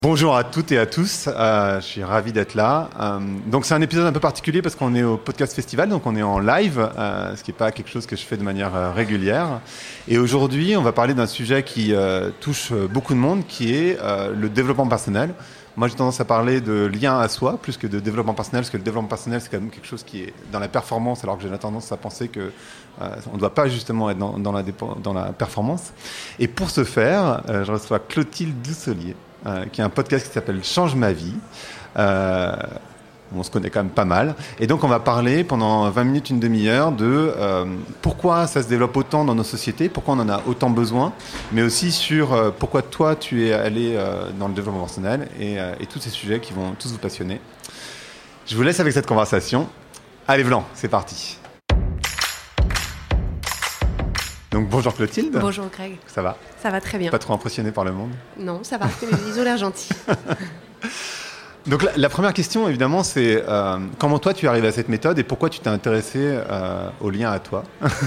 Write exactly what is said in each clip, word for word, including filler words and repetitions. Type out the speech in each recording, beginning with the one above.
Bonjour à toutes et à tous, euh, je suis ravi d'être là. Euh, donc c'est un épisode un peu particulier parce qu'on est au Podcast Festival, donc on est en live, euh, ce qui n'est pas quelque chose que je fais de manière euh, régulière. Et aujourd'hui, on va parler d'un sujet qui euh, touche beaucoup de monde, qui est euh, le développement personnel. Moi, j'ai tendance à parler de lien à soi plus que de développement personnel, parce que le développement personnel, c'est quand même quelque chose qui est dans la performance, alors que j'ai la tendance à penser qu'on euh, ne doit pas justement être dans, dans, la, dépo- dans la performance. Et pour ce faire, euh, je reçois Clotilde Dussolier, Euh, qui est un podcast qui s'appelle Change ma vie. Euh, on se connaît quand même pas mal. Et donc, on va parler pendant vingt minutes, une demi-heure de euh, pourquoi ça se développe autant dans nos sociétés, pourquoi on en a autant besoin, mais aussi sur euh, pourquoi toi, tu es allé euh, dans le développement personnel et, euh, et tous ces sujets qui vont tous vous passionner. Je vous laisse avec cette conversation. Allez, Vlan, c'est parti. Donc, bonjour Clotilde. Bonjour Greg. Ça va ? Ça va très bien. Pas trop impressionné par le monde ? Non, ça va. Ils ont l'air gentils. Donc la, la première question, évidemment, c'est euh, comment toi tu es arrivé à cette méthode et pourquoi tu t'es intéressé euh, au lien à toi ?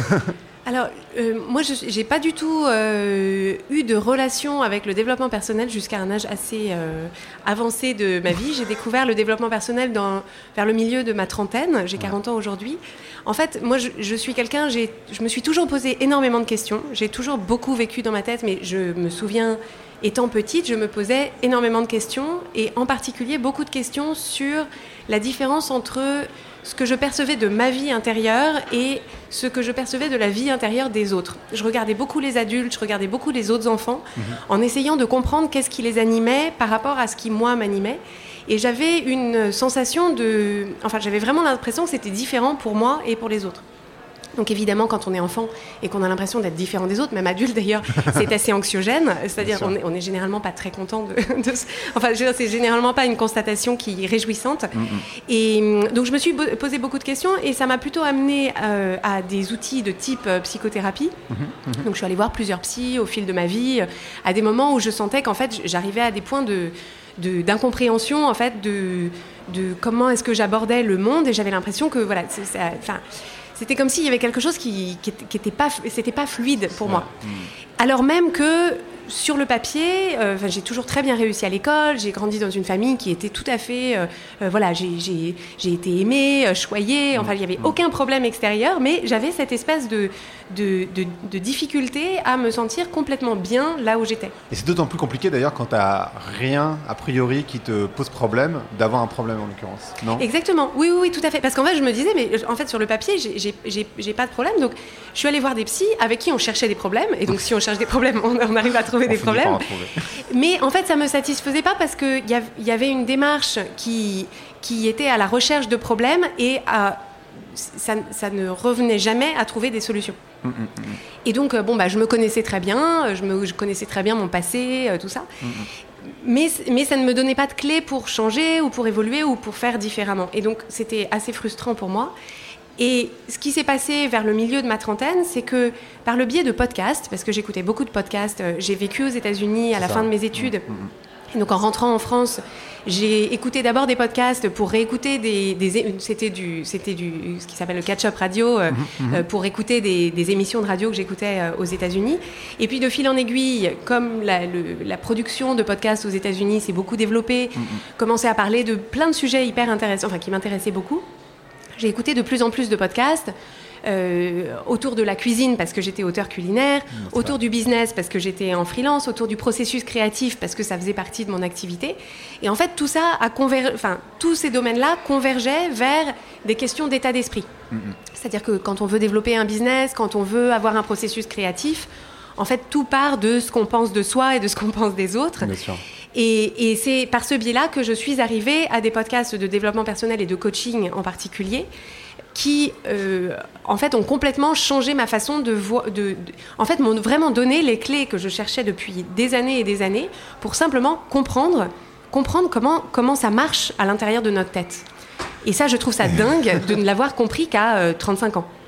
Alors, euh, moi, je n'ai pas du tout euh, eu de relation avec le développement personnel jusqu'à un âge assez euh, avancé de ma vie. J'ai découvert le développement personnel dans, vers le milieu de ma trentaine. J'ai quarante ans aujourd'hui. En fait, moi, je, je suis quelqu'un, j'ai, je me suis toujours posé énormément de questions. J'ai toujours beaucoup vécu dans ma tête, mais je me souviens, étant petite, je me posais énormément de questions, et en particulier beaucoup de questions sur la différence entre ce que je percevais de ma vie intérieure et ce que je percevais de la vie intérieure des autres. Je regardais beaucoup les adultes, je regardais beaucoup les autres enfants, mmh. en essayant de comprendre qu'est-ce qui les animait par rapport à ce qui, moi, m'animait. Et j'avais une sensation de... Enfin, j'avais vraiment l'impression que c'était différent pour moi et pour les autres. Donc évidemment, quand on est enfant et qu'on a l'impression d'être différent des autres, même adulte d'ailleurs, c'est assez anxiogène. C'est-à-dire qu'on est, on est généralement pas très content de... de enfin, je veux dire, c'est généralement pas une constatation qui est réjouissante. Mm-hmm. Et donc je me suis posé beaucoup de questions et ça m'a plutôt amené euh, à des outils de type euh, psychothérapie. Mm-hmm. Donc je suis allée voir plusieurs psys au fil de ma vie, à des moments où je sentais qu'en fait, j'arrivais à des points de... De, d'incompréhension en fait de, de comment est-ce que j'abordais le monde, et j'avais l'impression que voilà, c'est, c'est, enfin, c'était comme s'il y avait quelque chose qui qui, qui était pas, c'était pas fluide pour moi. Mmh. Alors même que sur le papier, euh, j'ai toujours très bien réussi à l'école, j'ai grandi dans une famille qui était tout à fait, euh, euh, voilà, j'ai, j'ai, j'ai été aimée, euh, choyée, enfin il n'y avait aucun problème extérieur, mais j'avais cette espèce de, de, de, de difficulté à me sentir complètement bien là où j'étais. Et c'est d'autant plus compliqué d'ailleurs quand tu n'as rien a priori qui te pose problème, d'avoir un problème en l'occurrence, non ? Exactement, oui, oui, oui, tout à fait, parce qu'en fait je me disais, mais en fait sur le papier, j'ai, j'ai, j'ai, j'ai pas de problème, donc je suis allée voir des psys avec qui on cherchait des problèmes, et donc si on cherche des problèmes, on, on arrive à trouver on des problèmes. Mais en fait, ça me satisfaisait pas parce que il y, y avait une démarche qui qui était à la recherche de problèmes et à, ça, ça ne revenait jamais à trouver des solutions. Mmh, mmh. Et donc, bon, bah, je me connaissais très bien, je, me, je connaissais très bien mon passé, euh, tout ça. Mmh. Mais, mais ça ne me donnait pas de clé pour changer ou pour évoluer ou pour faire différemment. Et donc, c'était assez frustrant pour moi. Et ce qui s'est passé vers le milieu de ma trentaine, c'est que par le biais de podcasts, parce que j'écoutais beaucoup de podcasts, j'ai vécu aux États-Unis à la fin de mes études. Et donc en rentrant en France, j'ai écouté d'abord des podcasts pour réécouter des, des c'était du c'était du ce qui s'appelle le catch-up radio euh, mmh, mmh. pour écouter des, des émissions de radio que j'écoutais euh, aux États-Unis. Et puis de fil en aiguille, comme la, le, la production de podcasts aux États-Unis s'est beaucoup développée, mmh. commençait à parler de plein de sujets hyper intéressants, enfin qui m'intéressaient beaucoup. J'ai écouté de plus en plus de podcasts euh, autour de la cuisine parce que j'étais auteur culinaire, mmh, autour du business parce que j'étais en freelance, autour du processus créatif parce que ça faisait partie de mon activité. Et en fait, tout ça a conver... enfin, tous ces domaines-là convergeaient vers des questions d'état d'esprit. Mmh. C'est-à-dire que quand on veut développer un business, quand on veut avoir un processus créatif, en fait, tout part de ce qu'on pense de soi et de ce qu'on pense des autres. Bien sûr. Et, et c'est par ce biais-là que je suis arrivée à des podcasts de développement personnel et de coaching en particulier, qui, euh, en fait, ont complètement changé ma façon de voir... De, de, en fait, m'ont vraiment donné les clés que je cherchais depuis des années et des années pour simplement comprendre, comprendre comment, comment ça marche à l'intérieur de notre tête. Et ça, je trouve ça dingue de ne l'avoir compris qu'à euh, trente-cinq ans.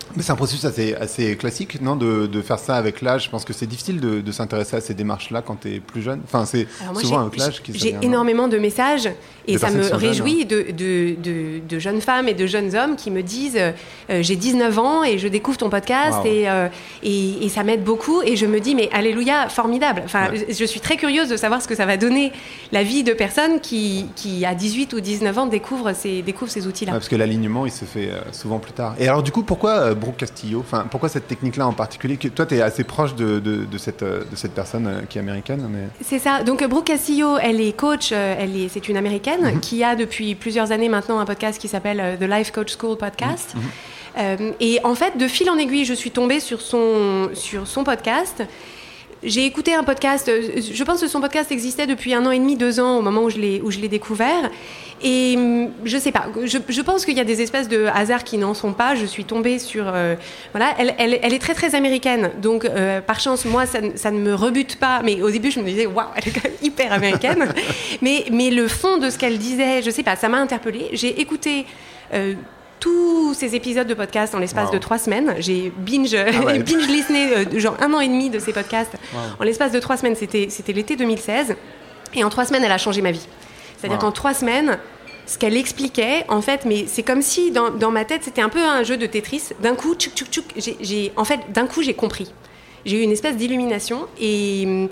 Mais c'est un processus assez, assez classique, non, de, de faire ça avec l'âge. Je pense que c'est difficile de, de s'intéresser à ces démarches-là quand tu es plus jeune. Enfin, c'est moi, souvent avec l'âge qui J'ai énormément de messages et de ça me réjouit jeunes, de, de, de, de jeunes femmes et de jeunes hommes qui me disent euh, j'ai dix-neuf ans et je découvre ton podcast wow. et, euh, et, et ça m'aide beaucoup. Et je me dis, mais alléluia, formidable. Enfin, ouais. Je suis très curieuse de savoir ce que ça va donner la vie de personnes qui, qui à dix-huit ou dix-neuf ans, découvrent ces, découvrent ces outils-là. Ouais, parce que l'alignement, il se fait euh, souvent plus tard. Et alors, du coup, pourquoi euh, Brooke Castillo, enfin, pourquoi cette technique-là en particulier que, toi, tu es assez proche de, de, de, cette, de cette personne euh, qui est américaine. Mais... C'est ça. Donc, Brooke Castillo, elle est coach, euh, elle est, c'est une américaine mm-hmm. qui a depuis plusieurs années maintenant un podcast qui s'appelle euh, The Life Coach School Podcast. Mm-hmm. Euh, et en fait, de fil en aiguille, je suis tombée sur son, sur son podcast. J'ai écouté un podcast, je pense que son podcast existait depuis un an et demi, deux ans au moment où je l'ai, où je l'ai découvert. Et je sais pas, je, je pense qu'il y a des espèces de hasards qui n'en sont pas. Je suis tombée sur... Euh, voilà, elle, elle, elle est très très américaine. Donc euh, par chance, moi, ça, ça ne me rebute pas. Mais au début, je me disais, waouh, elle est quand même hyper américaine. mais, mais le fond de ce qu'elle disait, je sais pas, ça m'a interpellée. J'ai écouté... Euh, tous ces épisodes de podcast en l'espace wow. de trois semaines. J'ai binge, ah ouais. binge listené euh, genre un an et demi de ces podcasts wow. en l'espace de trois semaines. C'était, c'était l'été deux mille seize. Et en trois semaines, elle a changé ma vie. C'est-à-dire wow. qu'en trois semaines, ce qu'elle expliquait, en fait, mais c'est comme si dans, dans ma tête, c'était un peu un jeu de Tetris. D'un coup, tchouk, tchouk, tchouk, j'ai, j'ai, en fait, d'un coup, j'ai compris. J'ai eu une espèce d'illumination et...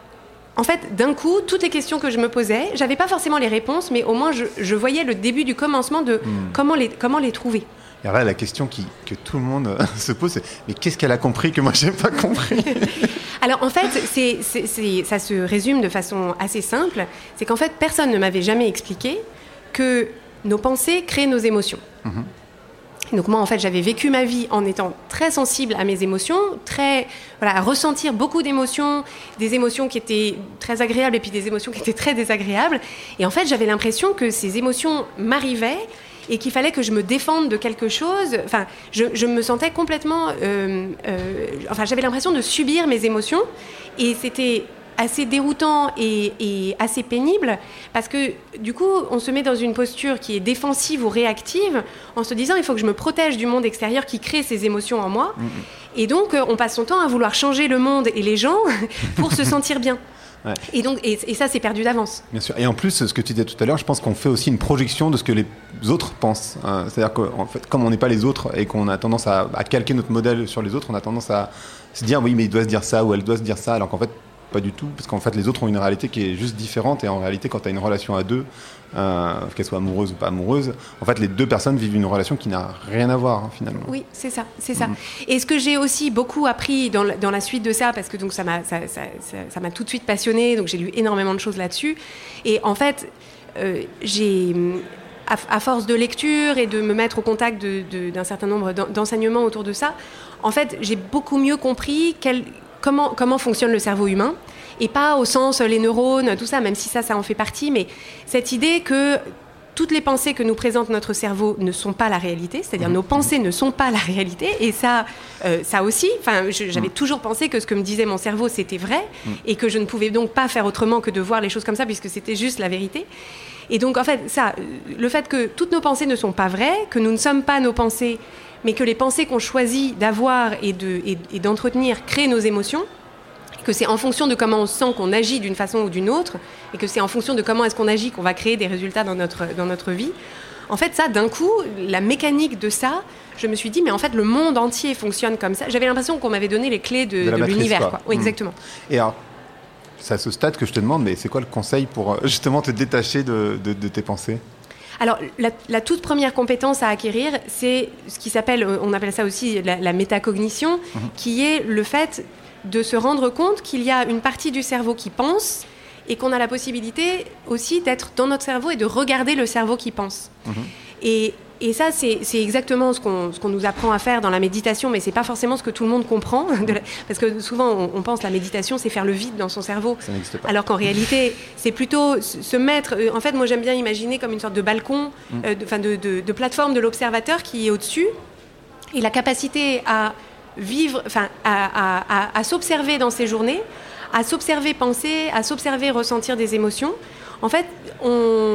En fait, d'un coup, toutes les questions que je me posais, j'avais pas forcément les réponses, mais au moins je, je voyais le début du commencement de mmh. comment, les, comment les trouver. Et alors là, la question qui, que tout le monde se pose, c'est mais qu'est-ce qu'elle a compris que moi j'ai pas compris? Alors en fait, c'est, c'est, c'est, ça se résume de façon assez simple. C'est qu'en fait, personne ne m'avait jamais expliqué que nos pensées créent nos émotions. Mmh. Donc moi, en fait, j'avais vécu ma vie en étant très sensible à mes émotions, très, voilà, à ressentir beaucoup d'émotions, des émotions qui étaient très agréables et puis des émotions qui étaient très désagréables. Et en fait, j'avais l'impression que ces émotions m'arrivaient et qu'il fallait que je me défende de quelque chose. Enfin, je, je me sentais complètement... Euh, euh, enfin, j'avais l'impression de subir mes émotions et c'était... assez déroutant et, et assez pénible parce que du coup on se met dans une posture qui est défensive ou réactive en se disant il faut que je me protège du monde extérieur qui crée ces émotions en moi mmh. et donc on passe son temps à vouloir changer le monde et les gens pour se sentir bien. Ouais. Et, donc, et, et ça, c'est perdu d'avance. Bien sûr. Et en plus, ce que tu disais tout à l'heure, je pense qu'on fait aussi une projection de ce que les autres pensent. Hein. C'est-à-dire qu'en fait, comme on n'est pas les autres et qu'on a tendance à, à calquer notre modèle sur les autres, on a tendance à se dire oui, mais il doit se dire ça ou elle doit se dire ça, alors qu'en fait, pas du tout, parce qu'en fait les autres ont une réalité qui est juste différente et en réalité quand tu as une relation à deux, euh, qu'elle soit amoureuse ou pas amoureuse, en fait les deux personnes vivent une relation qui n'a rien à voir hein, finalement. Oui, c'est ça, c'est ça. Mmh. Et ce que j'ai aussi beaucoup appris dans la, dans la suite de ça, parce que donc ça m'a, ça, ça, ça, ça m'a tout de suite passionnée, donc j'ai lu énormément de choses là-dessus, et en fait euh, j'ai... À, à force de lecture et de me mettre au contact de, de, d'un certain nombre d'enseignements autour de ça, en fait j'ai beaucoup mieux compris quel... Comment, comment fonctionne le cerveau humain, et pas au sens les neurones, tout ça, même si ça, ça en fait partie, mais cette idée que toutes les pensées que nous présente notre cerveau ne sont pas la réalité, c'est-à-dire mmh. nos pensées ne sont pas la réalité, et ça, euh, ça aussi, je, j'avais mmh. toujours pensé que ce que me disait mon cerveau, c'était vrai, mmh. et que je ne pouvais donc pas faire autrement que de voir les choses comme ça, puisque c'était juste la vérité. Et donc, en fait, ça, le fait que toutes nos pensées ne sont pas vraies, que nous ne sommes pas nos pensées, mais que les pensées qu'on choisit d'avoir et, de, et, et d'entretenir créent nos émotions, que c'est en fonction de comment on se sent qu'on agit d'une façon ou d'une autre, et que c'est en fonction de comment est-ce qu'on agit qu'on va créer des résultats dans notre, dans notre vie. En fait, ça, d'un coup, la mécanique de ça, je me suis dit, mais en fait, le monde entier fonctionne comme ça. J'avais l'impression qu'on m'avait donné les clés de, de, de matrice, l'univers. Quoi. Quoi. Oui, mmh. exactement. Et alors, c'est à ce stade que je te demande, mais c'est quoi le conseil pour justement te détacher de, de, de tes pensées ? Alors, la, la toute première compétence à acquérir, c'est ce qui s'appelle, on appelle ça aussi la, la métacognition, mmh. qui est le fait de se rendre compte qu'il y a une partie du cerveau qui pense et qu'on a la possibilité aussi d'être dans notre cerveau et de regarder le cerveau qui pense. Mmh. Et, et ça, c'est, c'est exactement ce qu'on, ce qu'on nous apprend à faire dans la méditation, mais c'est pas forcément ce que tout le monde comprend, de la, parce que souvent on, on pense que la méditation, c'est faire le vide dans son cerveau. Ça n'existe pas. Alors qu'en réalité, c'est plutôt se mettre... En fait, moi, j'aime bien imaginer comme une sorte de balcon, mmh. euh, de, de, de, de plateforme de l'observateur qui est au-dessus, et la capacité à vivre, enfin, à, à, à, à s'observer dans ses journées, à s'observer penser, à s'observer ressentir des émotions. En fait, on...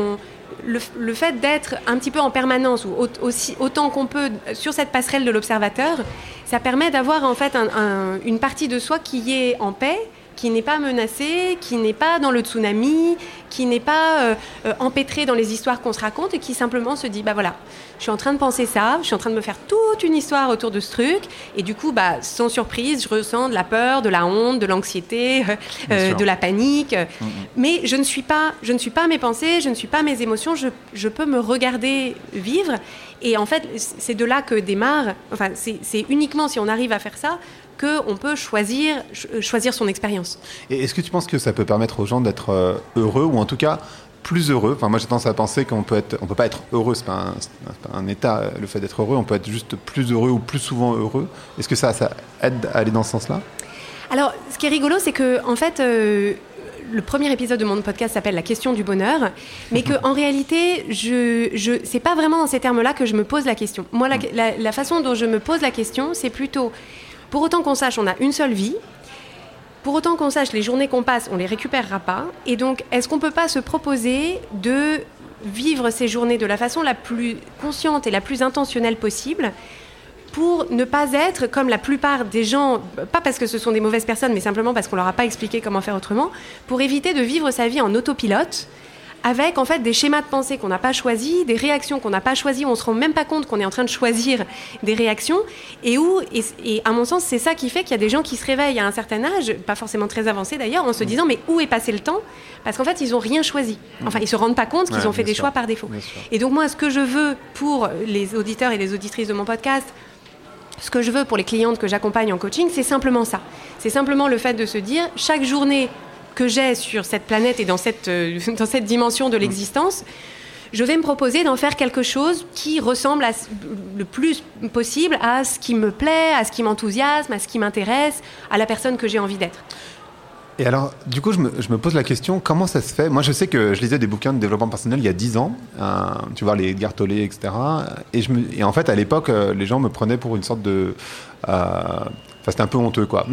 le, le fait d'être un petit peu en permanence, ou au, aussi, autant qu'on peut, sur cette passerelle de l'observateur, ça permet d'avoir en fait un, un, une partie de soi qui est en paix, qui n'est pas menacée, qui n'est pas dans le tsunami, qui n'est pas euh, euh, empêtrée dans les histoires qu'on se raconte et qui simplement se dit, bah voilà, je suis en train de penser ça, je suis en train de me faire toute une histoire autour de ce truc et du coup, bah, sans surprise, je ressens de la peur, de la honte, de l'anxiété, euh, de la panique. Mmh. Mais je ne suis pas, je ne suis pas mes pensées, je ne suis pas mes émotions, je, je peux me regarder vivre. Et en fait, c'est de là que démarre, enfin, c'est, c'est uniquement si on arrive à faire ça, qu'on peut choisir, choisir son expérience. Et est-ce que tu penses que ça peut permettre aux gens d'être heureux, ou en tout cas plus heureux? Enfin, moi j'ai tendance à penser qu'on peut être, on peut pas être heureux, c'est pas un, c'est pas un état, le fait d'être heureux, on peut être juste plus heureux ou plus souvent heureux. Est-ce que ça, ça aide à aller dans ce sens-là? Alors, ce qui est rigolo, c'est que en fait, euh, le premier épisode de mon podcast s'appelle La question du bonheur, mais que en réalité, je, je, c'est pas vraiment dans ces termes-là que je me pose la question. Moi, la, la, la façon dont je me pose la question, c'est plutôt pour autant qu'on sache, on a une seule vie. Pour autant qu'on sache, les journées qu'on passe, on les récupérera pas. Et donc, est-ce qu'on peut pas se proposer de vivre ces journées de la façon la plus consciente et la plus intentionnelle possible, pour ne pas être comme la plupart des gens, pas parce que ce sont des mauvaises personnes, mais simplement parce qu'on leur a pas expliqué comment faire autrement, pour éviter de vivre sa vie en autopilote, avec en fait des schémas de pensée qu'on n'a pas choisis, des réactions qu'on n'a pas choisies, on ne se rend même pas compte qu'on est en train de choisir des réactions, et où, et, et à mon sens, c'est ça qui fait qu'il y a des gens qui se réveillent à un certain âge, pas forcément très avancé d'ailleurs, en se disant mais où est passé le temps? Parce qu'en fait, ils n'ont rien choisi. Enfin, ils ne se rendent pas compte qu'ils ouais, ont fait des sûr. choix par défaut. Et donc moi, ce que je veux pour les auditeurs et les auditrices de mon podcast, ce que je veux pour les clientes que j'accompagne en coaching, c'est simplement ça. C'est simplement le fait de se dire, chaque journée que j'ai sur cette planète et dans cette, euh, dans cette dimension de l'existence, je vais me proposer d'en faire quelque chose qui ressemble à, le plus possible à ce qui me plaît, à ce qui m'enthousiasme, à ce qui m'intéresse, à la personne que j'ai envie d'être. Et alors, du coup, je me, je me pose la question, comment ça se fait? Moi, je sais que je lisais des bouquins de développement personnel il y a dix ans, euh, tu vois, les Edgar Tolle, et cetera. Et, je me, et en fait, à l'époque, euh, les gens me prenaient pour une sorte de... Euh, Enfin, c'était un peu honteux, quoi.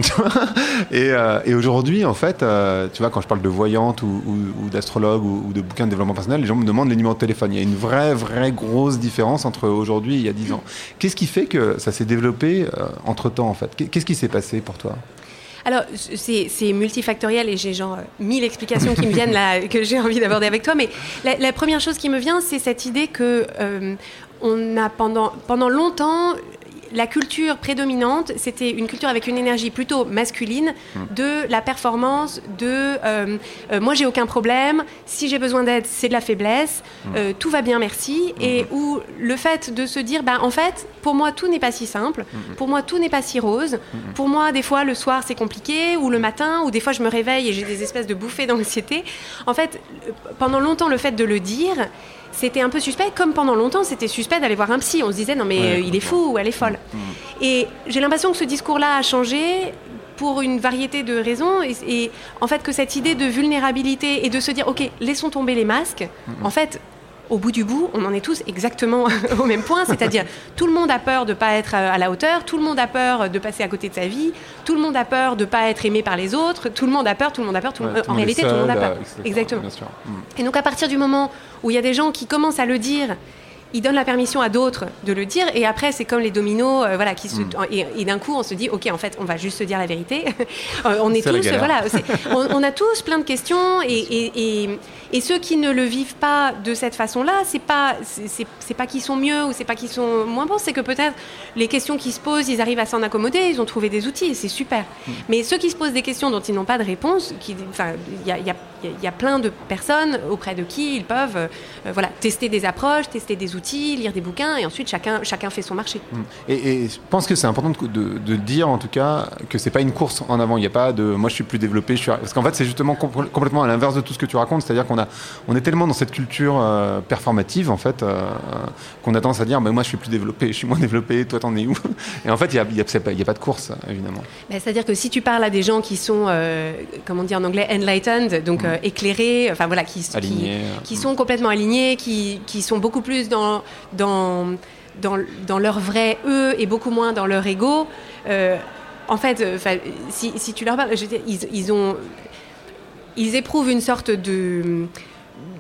et, euh, et aujourd'hui, en fait, euh, tu vois, quand je parle de voyante ou, ou, ou d'astrologue ou, ou de bouquins de développement personnel, les gens me demandent les numéros de téléphone. Il y a une vraie, vraie grosse différence entre aujourd'hui et il y a dix ans. Qu'est-ce qui fait que ça s'est développé euh, entre-temps, en fait? Qu'est-ce qui s'est passé pour toi? Alors, c'est, c'est multifactoriel et j'ai genre mille explications qui me viennent là, que j'ai envie d'aborder avec toi. Mais la, la première chose qui me vient, c'est cette idée que euh, on a pendant, pendant longtemps... La culture prédominante, c'était une culture avec une énergie plutôt masculine, de la performance, de euh, euh, moi j'ai aucun problème, si j'ai besoin d'aide, c'est de la faiblesse, euh, tout va bien, merci. Et où le fait de se dire, bah, en fait, pour moi tout n'est pas si simple, pour moi tout n'est pas si rose, pour moi des fois le soir c'est compliqué, ou le matin, ou des fois je me réveille et j'ai des espèces de bouffées d'anxiété. En fait, pendant longtemps, le fait de le dire, c'était un peu suspect, comme pendant longtemps, c'était suspect d'aller voir un psy. On se disait, non mais ouais, euh, il est fou ou elle est folle. Mmh. Et j'ai l'impression que ce discours-là a changé pour une variété de raisons. Et, et en fait, que cette idée de vulnérabilité et de se dire, ok, laissons tomber les masques, mmh. en fait, au bout du bout, on en est tous exactement au même point, c'est-à-dire tout le monde a peur de ne pas être à la hauteur, tout le monde a peur de passer à côté de sa vie, tout le monde a peur de ne pas être aimé par les autres, tout le monde a peur, tout le monde a peur, tout ouais, le... tout en réalité seul, tout le monde a peur. Euh, exactement. Mm. Et donc à partir du moment où il y a des gens qui commencent à le dire, ils donnent la permission à d'autres de le dire, et après c'est comme les dominos, euh, voilà, qui se, mm. et, et d'un coup on se dit, ok, en fait, on va juste se dire la vérité. euh, on est c'est tous, voilà, c'est, on, on a tous plein de questions, et, et, et, et ceux qui ne le vivent pas de cette façon-là, c'est pas, c'est, c'est, c'est pas qu'ils sont mieux ou c'est pas qu'ils sont moins bons, c'est que peut-être les questions qui se posent, ils arrivent à s'en accommoder, ils ont trouvé des outils, et c'est super. Mm. Mais ceux qui se posent des questions dont ils n'ont pas de réponse, qui, enfin, il y a, y a, y a plein de personnes auprès de qui ils peuvent, euh, voilà, tester des approches, tester des outils, lire des bouquins, et ensuite chacun, chacun fait son marché. Et, et je pense que c'est important de, de, de dire en tout cas que c'est pas une course en avant. Il n'y a pas de moi je suis plus développé, je suis... parce qu'en fait c'est justement compl- complètement à l'inverse de tout ce que tu racontes, c'est-à-dire qu'on a, on est tellement dans cette culture euh, performative en fait euh, qu'on a tendance à dire bah, moi je suis plus développé, je suis moins développé, toi t'en es où? Et en fait il n'y a, y a, y a pas de course évidemment. Ben, c'est-à-dire que si tu parles à des gens qui sont, euh, comme on dit en anglais, enlightened, donc mmh. euh, éclairés, enfin voilà, qui, qui, qui sont complètement alignés, qui, qui sont beaucoup plus dans Dans, dans, dans leur vrai eux et beaucoup moins dans leur ego. Euh, en fait, euh, si, si tu leur parles, je veux dire, ils, ils, ont, ils éprouvent une sorte de,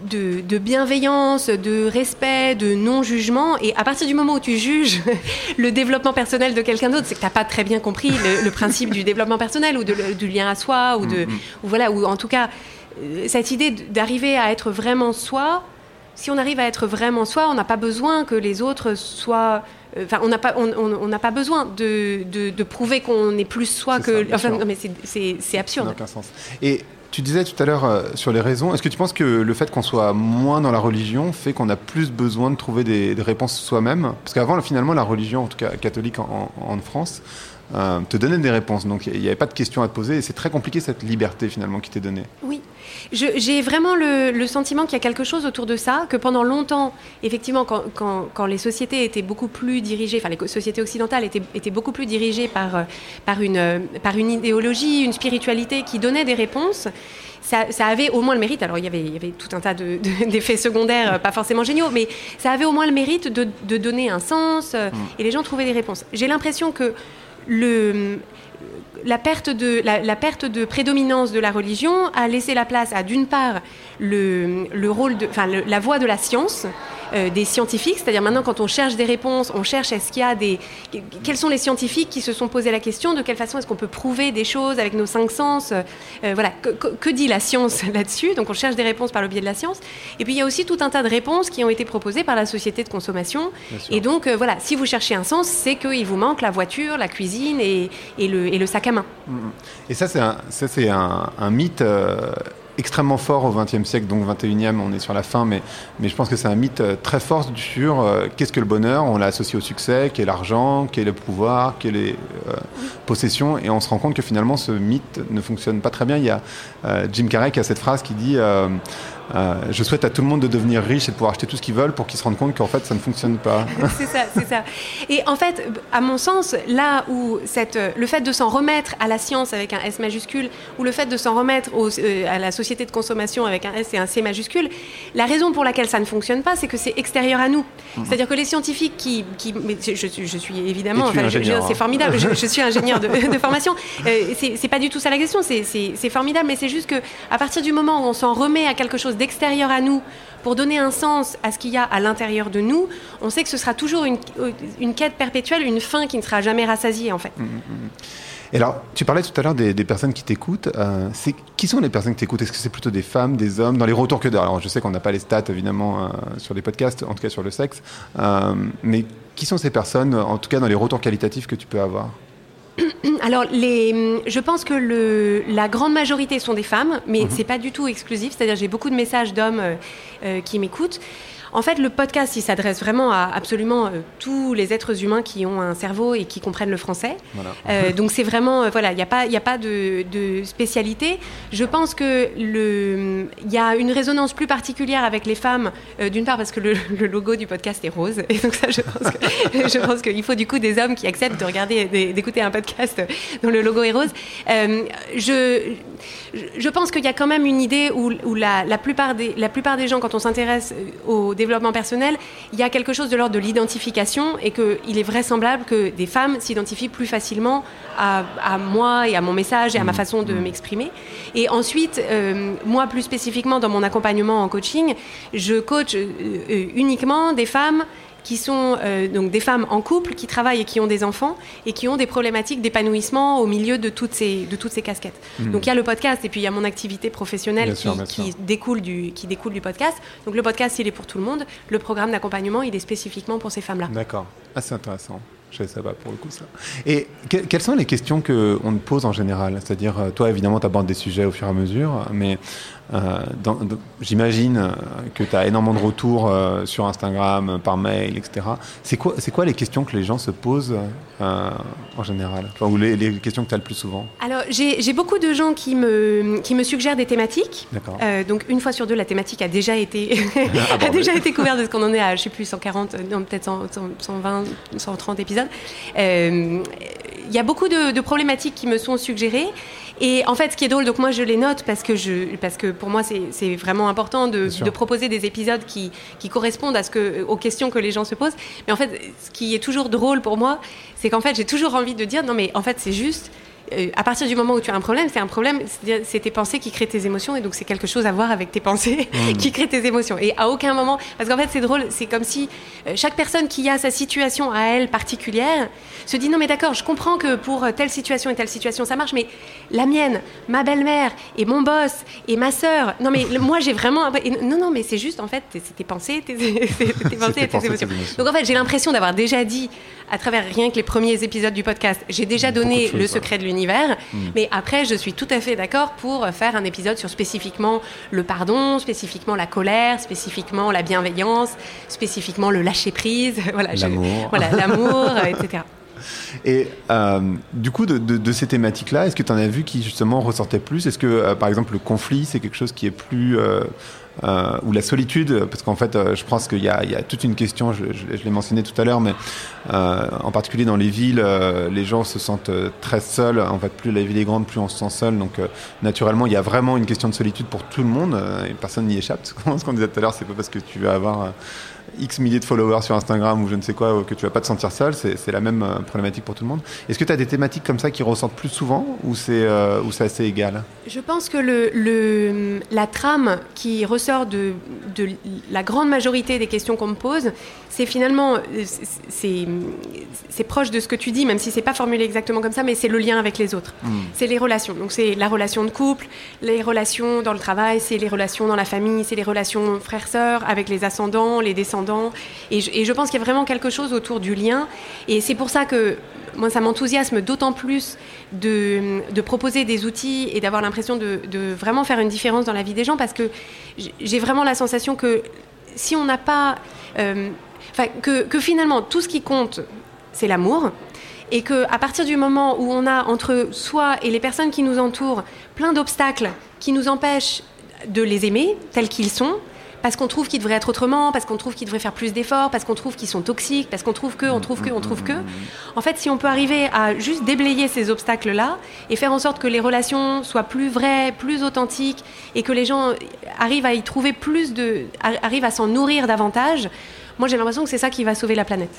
de, de bienveillance, de respect, de non-jugement. Et à partir du moment où tu juges le développement personnel de quelqu'un d'autre, c'est que tu n'as pas très bien compris le, le principe du développement personnel ou de, le, du lien à soi, ou, de, ou, voilà, ou en tout cas, cette idée d'arriver à être vraiment soi. Si on arrive à être vraiment soi, on n'a pas besoin que les autres soient... Enfin, on n'a pas, on, on, on n'a pas besoin de, de, de prouver qu'on est plus soi c'est que... Ça, enfin, non, mais c'est, c'est, c'est absurde. Ça n'a aucun sens. Et tu disais tout à l'heure euh, sur les raisons, est-ce que tu penses que le fait qu'on soit moins dans la religion fait qu'on a plus besoin de trouver des, des réponses soi-même ? Parce qu'avant, finalement, la religion, en tout cas catholique en, en, en France, euh, te donnait des réponses. Donc, il n'y avait pas de questions à te poser. Et c'est très compliqué, cette liberté, finalement, qui t'est donnée. Oui. Je, j'ai vraiment le, le sentiment qu'il y a quelque chose autour de ça, que pendant longtemps, effectivement, quand, quand, quand les sociétés étaient beaucoup plus dirigées, enfin les sociétés occidentales étaient, étaient beaucoup plus dirigées par, par, une, par une idéologie, une spiritualité qui donnait des réponses, ça, ça avait au moins le mérite, alors il y avait, il y avait tout un tas de, de, d'effets secondaires pas forcément géniaux, mais ça avait au moins le mérite de, de donner un sens, mmh. et les gens trouvaient des réponses. J'ai l'impression que le... La perte, de, la, la perte de prédominance de la religion a laissé la place à, d'une part, le, le rôle de, enfin, le, la voie de la science, euh, des scientifiques, c'est-à-dire maintenant quand on cherche des réponses, on cherche est-ce qu'il y a des... Quels sont les scientifiques qui se sont posé la question, de quelle façon est-ce qu'on peut prouver des choses avec nos cinq sens, euh, voilà, que, que, que dit la science là-dessus ? Donc on cherche des réponses par le biais de la science. Et puis il y a aussi tout un tas de réponses qui ont été proposées par la société de consommation. Et donc euh, voilà, si vous cherchez un sens, c'est qu'il vous manque la voiture, la cuisine et, et, le, et le sac à main. Et ça, c'est un, ça, c'est un, un mythe euh, extrêmement fort au vingtième siècle, donc vingt et unième, on est sur la fin, mais, mais je pense que c'est un mythe très fort sur euh, qu'est-ce que le bonheur, on l'a associé au succès, qu'est l'argent, qu'est le pouvoir, qu'est les euh, possessions, et on se rend compte que finalement ce mythe ne fonctionne pas très bien. Il y a euh, Jim Carrey qui a cette phrase qui dit euh, Euh, je souhaite à tout le monde de devenir riche et de pouvoir acheter tout ce qu'ils veulent pour qu'ils se rendent compte qu'en fait ça ne fonctionne pas. c'est ça, c'est ça. Et en fait, à mon sens, là où cette, le fait de s'en remettre à la science avec un S majuscule ou le fait de s'en remettre au, euh, à la société de consommation avec un S et un C majuscule, la raison pour laquelle ça ne fonctionne pas, c'est que c'est extérieur à nous. Mmh. C'est-à-dire que les scientifiques qui... qui mais je, je, je suis évidemment... Enfin, je, je, c'est formidable, je, je suis ingénieur de, de formation. Euh, c'est, c'est pas du tout ça la question, c'est, c'est, c'est formidable, mais c'est juste qu'à partir du moment où on s'en remet à quelque chose d'extérieur à nous pour donner un sens à ce qu'il y a à l'intérieur de nous, on sait que ce sera toujours une, une quête perpétuelle, une fin qui ne sera jamais rassasiée en fait. Mmh, mmh. Et alors, tu parlais tout à l'heure des, des personnes qui t'écoutent. Euh, c'est, qui sont les personnes qui t'écoutent ? Est-ce que c'est plutôt des femmes, des hommes ? Dans les retours que... Alors, je sais qu'on n'a pas les stats, évidemment, euh, sur les podcasts, en tout cas sur le sexe. Euh, mais qui sont ces personnes, en tout cas dans les retours qualitatifs que tu peux avoir ? Alors, les, je pense que le, la grande majorité sont des femmes, mais mmh. c'est pas du tout exclusif. C'est-à-dire, j'ai beaucoup de messages d'hommes euh, euh, qui m'écoutent. En fait, le podcast, il s'adresse vraiment à absolument euh, tous les êtres humains qui ont un cerveau et qui comprennent le français. Voilà. Euh, donc, c'est vraiment, euh, voilà, il n'y a pas, il n'y a pas de, de spécialité. Je pense que le, il y a une résonance plus particulière avec les femmes, euh, d'une part parce que le, le logo du podcast est rose, et donc ça, je pense que, je pense qu'il faut du coup des hommes qui acceptent de regarder, d'écouter un podcast dont le logo est rose. Euh, je, je pense qu'il y a quand même une idée où, où la, la plupart des, la plupart des gens, quand on s'intéresse au développement personnel, il y a quelque chose de l'ordre de l'identification et qu'il est vraisemblable que des femmes s'identifient plus facilement à, à moi et à mon message et à ma façon de m'exprimer. Et ensuite, euh, moi plus spécifiquement dans mon accompagnement en coaching, je coach euh, euh, uniquement des femmes qui sont euh, donc des femmes en couple, qui travaillent et qui ont des enfants et qui ont des problématiques d'épanouissement au milieu de toutes ces, de toutes ces casquettes. Mmh. Donc il y a le podcast et puis il y a mon activité professionnelle bien qui, sûr, qui, découle du, qui découle du podcast. Donc le podcast, il est pour tout le monde. Le programme d'accompagnement, il est spécifiquement pour ces femmes-là. D'accord. Ah, c'est intéressant. Je ne sais pas pour le coup ça. Et que, quelles sont les questions qu'on te pose en général ? C'est-à-dire, toi évidemment tu abordes des sujets au fur et à mesure, mais euh, dans, dans, j'imagine que tu as énormément de retours euh, sur Instagram, par mail, et cetera. C'est quoi, c'est quoi les questions que les gens se posent euh, en général ? Enfin, ou les, les questions que tu as le plus souvent ? Alors j'ai, j'ai beaucoup de gens qui me, qui me suggèrent des thématiques. D'accord. Euh, donc une fois sur deux, la thématique a déjà été, a déjà été couverte de ce qu'on en est à, je ne sais plus, cent quarante, non, peut-être cent, cent vingt, cent trente épisodes. Il euh, y a beaucoup de, de problématiques qui me sont suggérées et en fait ce qui est drôle, donc moi je les note parce que, je, parce que pour moi c'est, c'est vraiment important de, de proposer des épisodes qui, qui correspondent à ce que, aux questions que les gens se posent, mais en fait ce qui est toujours drôle pour moi c'est qu'en fait j'ai toujours envie de dire non mais en fait c'est juste euh, à partir du moment où tu as un problème, c'est un problème, c'est, c'est tes pensées qui créent tes émotions, et donc c'est quelque chose à voir avec tes pensées mmh. qui créent tes émotions. Et à aucun moment, parce qu'en fait c'est drôle, c'est comme si euh, chaque personne qui a sa situation à elle particulière se dit non mais d'accord, je comprends que pour telle situation et telle situation ça marche, mais la mienne, ma belle-mère et mon boss et ma sœur, non mais moi j'ai vraiment, non non mais c'est juste en fait c'est tes pensées, tes, tes pensées et tes émotions. Donc en fait j'ai l'impression d'avoir déjà dit à travers rien que les premiers épisodes du podcast, j'ai déjà donné choses, le secret ouais. de l'univers, mmh. mais après je suis tout à fait d'accord pour faire un épisode sur spécifiquement le pardon, spécifiquement la colère, spécifiquement la bienveillance, spécifiquement le lâcher prise, voilà, l'amour, je, voilà, l'amour, et cetera. Et euh, du coup, de, de, de ces thématiques-là, est-ce que tu en as vu qui justement ressortaient plus ? Est-ce que, euh, par exemple, le conflit, c'est quelque chose qui est plus... Euh, euh, ou la solitude, parce qu'en fait, euh, je pense qu'il y a, il y a toute une question, je, je, je l'ai mentionné tout à l'heure, mais euh, en particulier dans les villes, euh, les gens se sentent euh, très seuls. En fait, plus la ville est grande, plus on se sent seul. Donc, euh, naturellement, il y a vraiment une question de solitude pour tout le monde, euh, et personne n'y échappe. Ce qu'on disait tout à l'heure, c'est pas parce que tu vas avoir... Euh, X milliers de followers sur Instagram ou je ne sais quoi, que tu vas pas te sentir seul, c'est, c'est la même euh, problématique pour tout le monde. Est-ce que tu as des thématiques comme ça qui ressortent plus souvent ou c'est, euh, ou c'est assez égal ? Je pense que le, le, la trame qui ressort de, de la grande majorité des questions qu'on me pose, c'est finalement, c'est, c'est proche de ce que tu dis, même si c'est pas formulé exactement comme ça, mais c'est le lien avec les autres. Mmh. C'est les relations. Donc c'est la relation de couple, les relations dans le travail, c'est les relations dans la famille, c'est les relations frères-sœurs, avec les ascendants, les descendants. Et je, et je pense qu'il y a vraiment quelque chose autour du lien. Et c'est pour ça que moi, ça m'enthousiasme d'autant plus de, de proposer des outils et d'avoir l'impression de, de vraiment faire une différence dans la vie des gens, parce que j'ai vraiment la sensation que si on n'a pas... Euh, enfin, que, que finalement, tout ce qui compte, c'est l'amour. Et qu'à partir du moment où on a entre soi et les personnes qui nous entourent plein d'obstacles qui nous empêchent de les aimer tels qu'ils sont, parce qu'on trouve qu'ils devraient être autrement, parce qu'on trouve qu'ils devraient faire plus d'efforts, parce qu'on trouve qu'ils sont toxiques, parce qu'on trouve que, on trouve que, on trouve que. En fait, si on peut arriver à juste déblayer ces obstacles-là et faire en sorte que les relations soient plus vraies, plus authentiques, et que les gens arrivent à y trouver plus de... arrivent à s'en nourrir davantage, moi j'ai l'impression que c'est ça qui va sauver la planète.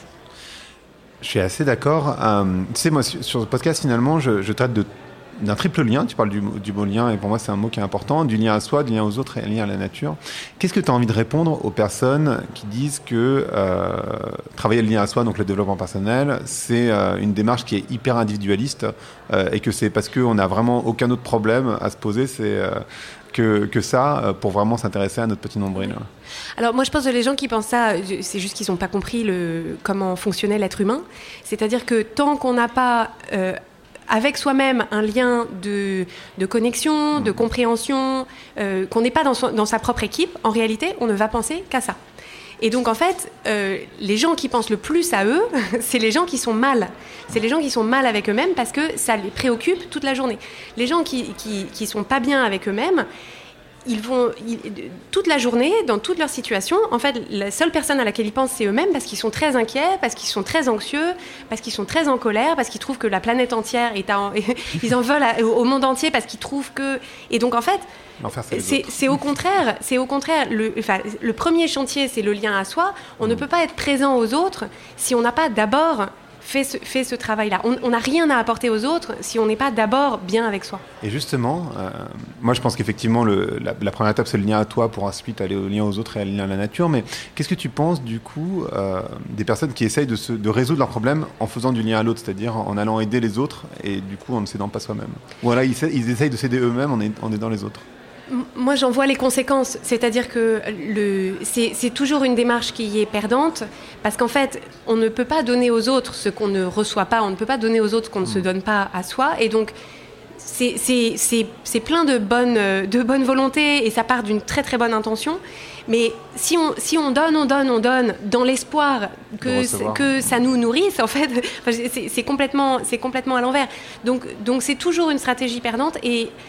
Je suis assez d'accord. Euh, tu sais, moi, sur ce podcast, finalement, je, je traite de d'un triple lien, tu parles du, du mot lien et pour moi c'est un mot qui est important, du lien à soi, du lien aux autres et un lien à la nature. Qu'est-ce que tu as envie de répondre aux personnes qui disent que euh, travailler le lien à soi, donc le développement personnel, c'est euh, une démarche qui est hyper individualiste euh, et que c'est parce qu'on n'a vraiment aucun autre problème à se poser, c'est euh, que, que ça euh, pour vraiment s'intéresser à notre petit nombril. Alors moi je pense que les gens qui pensent ça, c'est juste qu'ils n'ont pas compris le, comment fonctionnait l'être humain. C'est-à-dire que tant qu'on n'a pas... Euh, avec soi-même un lien de, de connexion, de compréhension, euh, qu'on n'est pas dans, son, dans sa propre équipe, en réalité, on ne va penser qu'à ça. Et donc, en fait, euh, les gens qui pensent le plus à eux, c'est les gens qui sont mal. C'est les gens qui sont mal avec eux-mêmes parce que ça les préoccupe toute la journée. Les gens qui qui, qui sont pas bien avec eux-mêmes, ils vont ils, toute la journée, dans toute leur situation, en fait, la seule personne à laquelle ils pensent, c'est eux-mêmes, parce qu'ils sont très inquiets, parce qu'ils sont très anxieux, parce qu'ils sont très en colère, parce qu'ils trouvent que la planète entière est en... ils en veulent à, au monde entier, parce qu'ils trouvent que... Et donc, en fait, c'est, c'est au contraire, c'est au contraire le, enfin, le premier chantier, c'est le lien à soi. On mmh. ne peut pas être présent aux autres si on n'a pas d'abord... Fait ce, fait ce travail-là. On n'a rien à apporter aux autres si on n'est pas d'abord bien avec soi. Et justement, euh, moi je pense qu'effectivement le, la, la première étape c'est le lien à toi pour ensuite aller au lien aux autres et au lien à la nature. Mais qu'est-ce que tu penses du coup euh, des personnes qui essayent de, se, de résoudre leurs problèmes en faisant du lien à l'autre, c'est-à-dire en allant aider les autres et du coup en ne s'aidant pas soi-même. Voilà, ils, ils essayent de s'aider eux-mêmes en, en aidant les autres. Moi, j'en vois les conséquences. C'est-à-dire que le, c'est, c'est toujours une démarche qui est perdante parce qu'en fait, on ne peut pas donner aux autres ce qu'on ne reçoit pas. On ne peut pas donner aux autres ce qu'on ne se donne pas à soi. Et donc, c'est, c'est, c'est, c'est plein de bonnes, de bonnes volontés et ça part d'une très, très bonne intention. Mais si on, si on donne, on donne, on donne dans l'espoir que, que ça nous nourrisse, en fait, c'est, c'est, complètement, c'est complètement à l'envers. Donc, donc, c'est toujours une stratégie perdante et...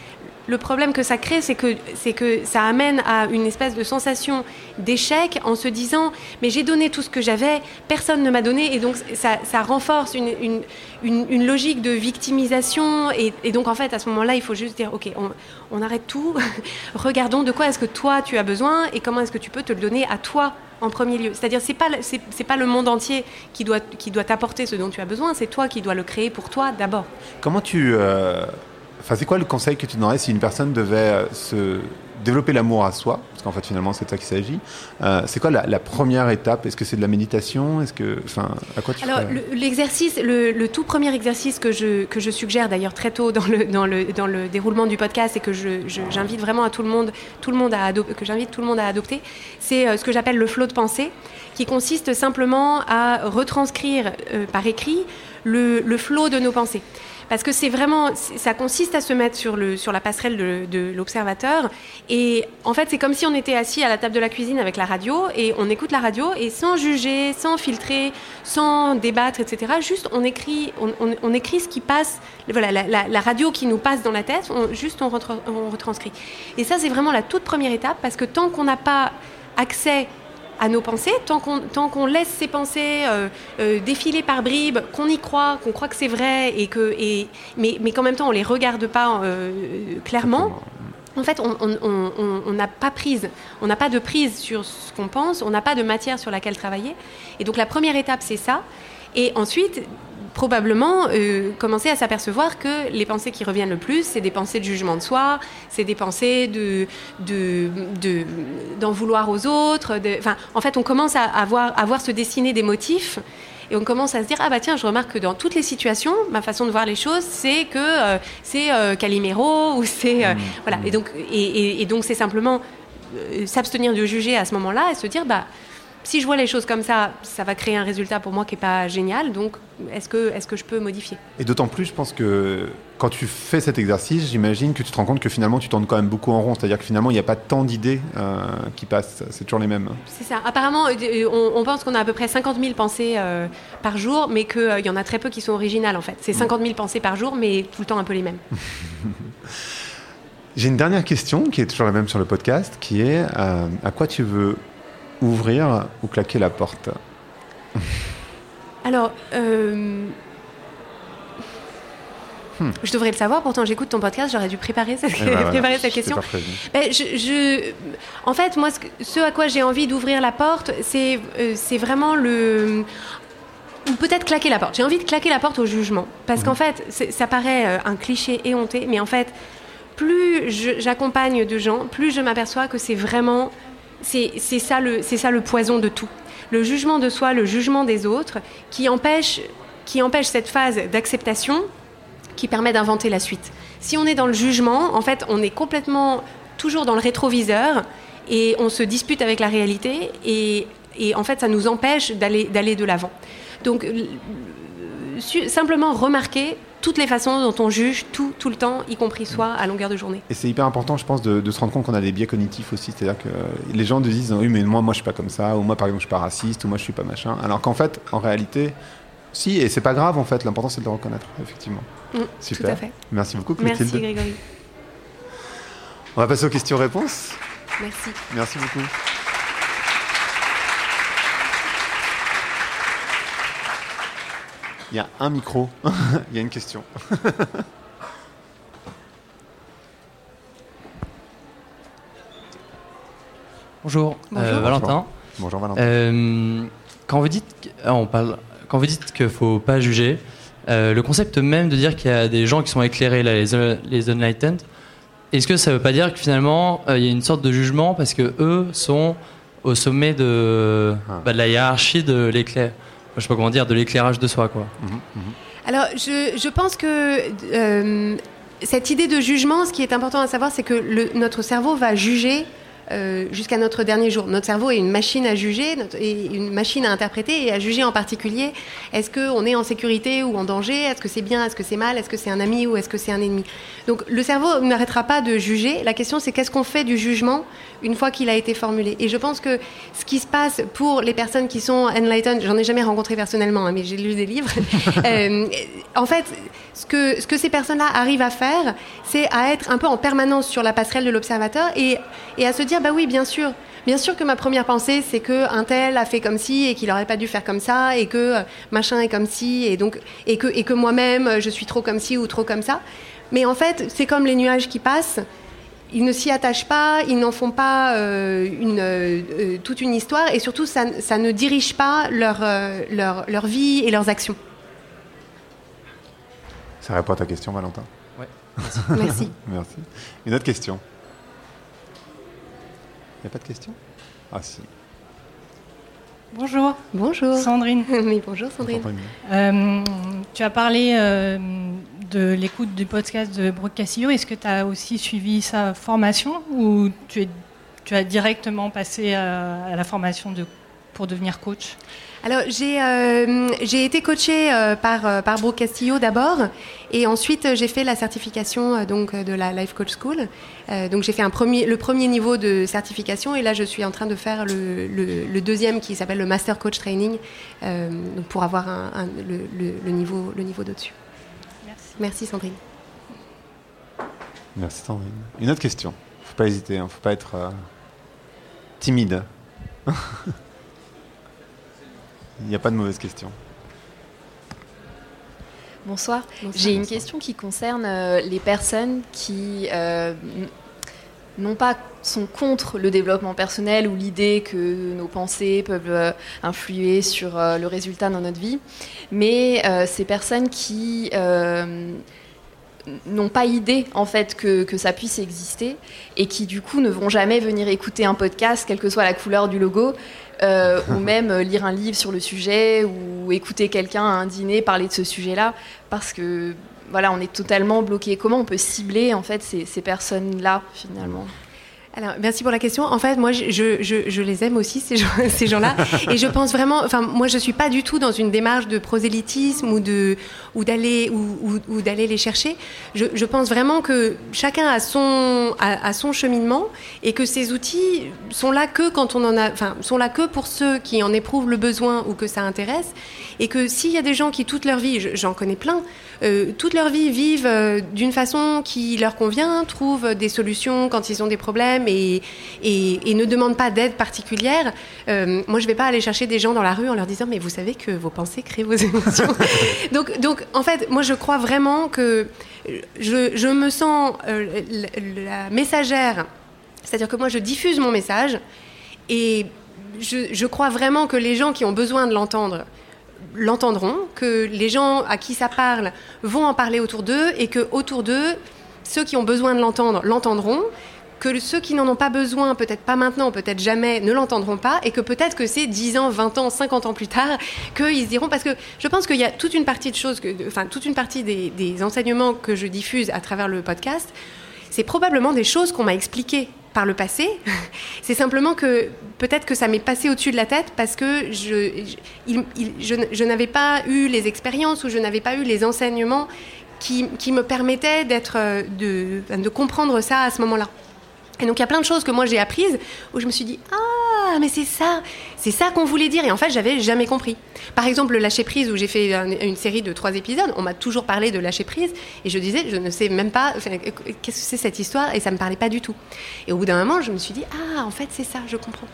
le problème que ça crée, c'est que, c'est que ça amène à une espèce de sensation d'échec en se disant « mais j'ai donné tout ce que j'avais, personne ne m'a donné » et donc ça, ça renforce une, une, une, une logique de victimisation et, et donc en fait à ce moment-là il faut juste dire « ok, on, on arrête tout, regardons de quoi est-ce que toi tu as besoin et comment est-ce que tu peux te le donner à toi en premier lieu ». C'est-à-dire c'est pas, c'est, c'est pas le monde entier qui doit, qui doit t'apporter ce dont tu as besoin, c'est toi qui dois le créer pour toi d'abord. Comment tu... Euh... Enfin, c'est quoi le conseil que tu donnerais si une personne devait se développer l'amour à soi, parce qu'en fait finalement c'est de ça qu'il s'agit. Euh, c'est quoi la, la première étape? Est-ce que c'est de la méditation? Est-ce que, enfin, à quoi tu Alors ferais... le, l'exercice, le, le tout premier exercice que je que je suggère d'ailleurs très tôt dans le dans le dans le déroulement du podcast et que je, je j'invite vraiment à tout le monde tout le monde à adop- que j'invite tout le monde à adopter, c'est euh, ce que j'appelle le flot de pensée, qui consiste simplement à retranscrire euh, par écrit le le flot de nos pensées. Parce que c'est vraiment, ça consiste à se mettre sur, le, sur la passerelle de, de l'observateur et en fait c'est comme si on était assis à la table de la cuisine avec la radio et on écoute la radio et sans juger, sans filtrer, sans débattre, et cetera. Juste on écrit, on, on, on écrit ce qui passe, voilà, la, la, la radio qui nous passe dans la tête, on, juste on, retra, on retranscrit. Et ça c'est vraiment la toute première étape parce que tant qu'on n'a pas accès à nos pensées, tant qu'on, tant qu'on laisse ces pensées euh, euh, défiler par bribes, qu'on y croit, qu'on croit que c'est vrai, et que, et, mais, mais qu'en même temps on ne les regarde pas euh, clairement, en fait on n'a on, on, on pas prise, on n'a pas de prise sur ce qu'on pense, on n'a pas de matière sur laquelle travailler. Et donc la première étape c'est ça, et ensuite probablement euh, commencer à s'apercevoir que les pensées qui reviennent le plus, c'est des pensées de jugement de soi, c'est des pensées de, de, de, d'en vouloir aux autres. De, enfin, en fait, on commence à avoir, à voir se dessiner des motifs et on commence à se dire « Ah bah tiens, je remarque que dans toutes les situations, ma façon de voir les choses, c'est que euh, c'est euh, Calimero ou c'est... Euh, mmh. » Voilà. Et donc, et, et, et donc, c'est simplement euh, s'abstenir de juger à ce moment-là et se dire « Bah, si je vois les choses comme ça, ça va créer un résultat pour moi qui n'est pas génial, donc est-ce que, est-ce que je peux modifier ?» Et d'autant plus, je pense que quand tu fais cet exercice, j'imagine que tu te rends compte que finalement tu tournes quand même beaucoup en rond, c'est-à-dire que finalement il n'y a pas tant d'idées euh, qui passent, c'est toujours les mêmes. C'est ça. Apparemment, on, on pense qu'on a à peu près cinquante mille pensées euh, par jour, mais qu'il euh, y en a très peu qui sont originales en fait. C'est cinquante mille pensées par jour, mais tout le temps un peu les mêmes. J'ai une dernière question qui est toujours la même sur le podcast, qui est euh, à quoi tu veux ouvrir ou claquer la porte? Alors, euh... hmm. je devrais le savoir, pourtant j'écoute ton podcast, j'aurais dû préparer cette, eh ben préparer voilà, cette question. Ben, je, je... En fait, moi, ce, que, ce à quoi j'ai envie d'ouvrir la porte, c'est, euh, c'est vraiment le... Ou peut-être claquer la porte. J'ai envie de claquer la porte au jugement. Parce mmh. qu'en fait, c'est, ça paraît euh, un cliché éhonté, mais en fait, plus je, j'accompagne de gens, plus je m'aperçois que c'est vraiment... C'est, c'est, ça le, c'est ça le poison de tout. Le jugement de soi, le jugement des autres, qui empêche, qui empêche cette phase d'acceptation qui permet d'inventer la suite. Si on est dans le jugement, en fait, on est complètement toujours dans le rétroviseur et on se dispute avec la réalité et, et en fait, ça nous empêche d'aller, d'aller de l'avant. Donc, simplement remarquer toutes les façons dont on juge tout, tout le temps, y compris soi, à longueur de journée. Et c'est hyper important, je pense, de, de se rendre compte qu'on a des biais cognitifs aussi. C'est-à-dire que les gens disent « Oui, mais moi, moi, je suis pas comme ça », ou « Moi, par exemple, je suis pas raciste », ou « Moi, je suis pas machin ». Alors qu'en fait, en réalité, si, et c'est pas grave, en fait. L'important, c'est de le reconnaître, effectivement. Mmh, super. Tout à fait. Merci beaucoup, Clotilde. Merci, Grégory. On va passer aux questions-réponses. Merci. Merci beaucoup. Il y a un micro, il y a une question. Bonjour, Bonjour. Euh, Valentin. Bonjour Valentin. Euh, quand vous dites, on parle, quand vous dites qu'il ne faut pas juger, euh, le concept même de dire qu'il y a des gens qui sont éclairés, là, les, les unenlightened, est-ce que ça ne veut pas dire que finalement euh, il y a une sorte de jugement parce que eux sont au sommet de, ah. bah, de la hiérarchie de l'éclair, je sais pas comment dire, de l'éclairage de soi, quoi. Mmh, mmh. Alors, je, je pense que euh, cette idée de jugement, ce qui est important à savoir, c'est que le, notre cerveau va juger euh, jusqu'à notre dernier jour. Notre cerveau est une machine à juger, notre, et une machine à interpréter et à juger en particulier. Est-ce qu'on est en sécurité ou en danger? Est-ce que c'est bien? Est-ce que c'est mal? Est-ce que c'est un ami ou est-ce que c'est un ennemi? Donc le cerveau n'arrêtera pas de juger. La question, c'est qu'est-ce qu'on fait du jugement une fois qu'il a été formulé? Et je pense que ce qui se passe pour les personnes qui sont enlightened, j'en ai jamais rencontré personnellement, hein, mais j'ai lu des livres. euh, en fait, ce que, ce que ces personnes-là arrivent à faire, c'est à être un peu en permanence sur la passerelle de l'observateur et, et à se dire, bah oui, bien sûr, bien sûr que ma première pensée, c'est qu'un tel a fait comme ci et qu'il n'aurait pas dû faire comme ça et que machin est comme ci et, donc, et, que, et que moi-même, je suis trop comme ci ou trop comme ça. Mais en fait, c'est comme les nuages qui passent. Ils ne s'y attachent pas, ils n'en font pas euh, une, euh, toute une histoire et surtout, ça, ça ne dirige pas leur, euh, leur, leur vie et leurs actions. Ça répond à ta question, Valentin. Ouais. Merci. Merci. Merci. Une autre question. Il n'y a pas de question? Ah si. Bonjour. Bonjour. Sandrine. Oui, bonjour Sandrine. Euh, tu as parlé euh, de l'écoute du podcast de Brooke Castillo. Est-ce que tu as aussi suivi sa formation ou tu, es, tu as directement passé à, à la formation de, pour devenir coach? Alors, j'ai, euh, j'ai été coachée euh, par, euh, par Brooke Castillo d'abord, et ensuite j'ai fait la certification euh, donc, de la Life Coach School. Euh, donc j'ai fait un premier, le premier niveau de certification, et là je suis en train de faire le, le, le deuxième qui s'appelle le Master Coach Training, euh, donc pour avoir un, un, le, le, le, niveau, le niveau d'au-dessus. Merci. Merci Sandrine. Merci Sandrine. Une autre question. Faut pas hésiter, hein. Faut pas être euh, timide. Il n'y a pas de mauvaise question. Bonsoir. Bonsoir. J'ai une Bonsoir. question qui concerne euh, les personnes qui, euh, n- non pas sont contre le développement personnel ou l'idée que nos pensées peuvent euh, influer sur euh, le résultat dans notre vie, mais euh, ces personnes qui euh, n'ont pas idée en fait que, que ça puisse exister et qui du coup ne vont jamais venir écouter un podcast, quelle que soit la couleur du logo. Euh, ou même euh, lire un livre sur le sujet ou écouter quelqu'un à un dîner parler de ce sujet-là, parce que voilà, on est totalement bloqué. Comment on peut cibler en fait ces, ces personnes-là finalement? Alors, merci pour la question. En fait, moi, je, je, je les aime aussi, ces, gens, ces gens-là. Et je pense vraiment... Enfin, moi, je ne suis pas du tout dans une démarche de prosélytisme ou, de, ou, d'aller, ou, ou, ou d'aller les chercher. Je, je pense vraiment que chacun a son, a, a son cheminement et que ces outils sont là que quand on en a... Enfin, sont là que pour ceux qui en éprouvent le besoin ou que ça intéresse. Et que s'il y a des gens qui, toute leur vie, j'en connais plein, euh, toute leur vie vivent euh, d'une façon qui leur convient, trouvent des solutions quand ils ont des problèmes et, et, et ne demandent pas d'aide particulière. Euh, moi, je ne vais pas aller chercher des gens dans la rue en leur disant « mais vous savez que vos pensées créent vos émotions ». donc, donc, en fait, moi, je crois vraiment que je, je me sens euh, la, la messagère, c'est-à-dire que moi, je diffuse mon message et je, je crois vraiment que les gens qui ont besoin de l'entendre l'entendront, que les gens à qui ça parle vont en parler autour d'eux et que autour d'eux, ceux qui ont besoin de l'entendre l'entendront, que ceux qui n'en ont pas besoin, peut-être pas maintenant, peut-être jamais, ne l'entendront pas et que peut-être que c'est dix ans, vingt ans, cinquante ans plus tard qu'ils se diront, parce que je pense qu'il y a toute une partie de choses, que, enfin toute une partie des, des enseignements que je diffuse à travers le podcast, c'est probablement des choses qu'on m'a expliquées par le passé. C'est simplement que peut-être que ça m'est passé au-dessus de la tête parce que je, je, il, il, je, je n'avais pas eu les expériences ou je n'avais pas eu les enseignements qui, qui me permettaient d'être, de, de comprendre ça à ce moment-là. Et donc il y a plein de choses que moi j'ai apprises où je me suis dit ah mais c'est ça, c'est ça qu'on voulait dire et en fait j'avais jamais compris. Par exemple le lâcher prise où j'ai fait un, une série de trois épisodes, on m'a toujours parlé de lâcher prise et je disais je ne sais même pas enfin, qu'est-ce que c'est cette histoire et ça me parlait pas du tout. Et au bout d'un moment je me suis dit ah en fait c'est ça, je comprends.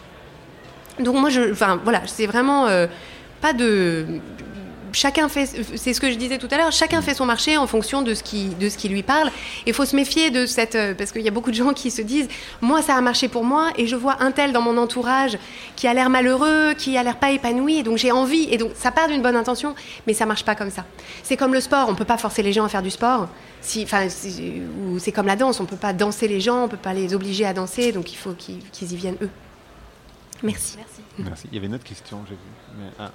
Donc moi je, enfin voilà c'est vraiment euh, pas de chacun fait, c'est ce que je disais tout à l'heure, chacun fait son marché en fonction de ce qui, de ce qui lui parle. Et il faut se méfier de cette... Parce qu'il y a beaucoup de gens qui se disent « Moi, ça a marché pour moi et je vois un tel dans mon entourage qui a l'air malheureux, qui a l'air pas épanoui et donc j'ai envie. » Et donc ça part d'une bonne intention, mais ça marche pas comme ça. C'est comme le sport, on peut pas forcer les gens à faire du sport. Si, enfin, c'est, ou c'est comme la danse, on peut pas danser les gens, on peut pas les obliger à danser, donc il faut qu'ils, qu'ils y viennent eux. Merci. Merci. Merci. Il y avait une autre question, j'ai vu. Mais, ah.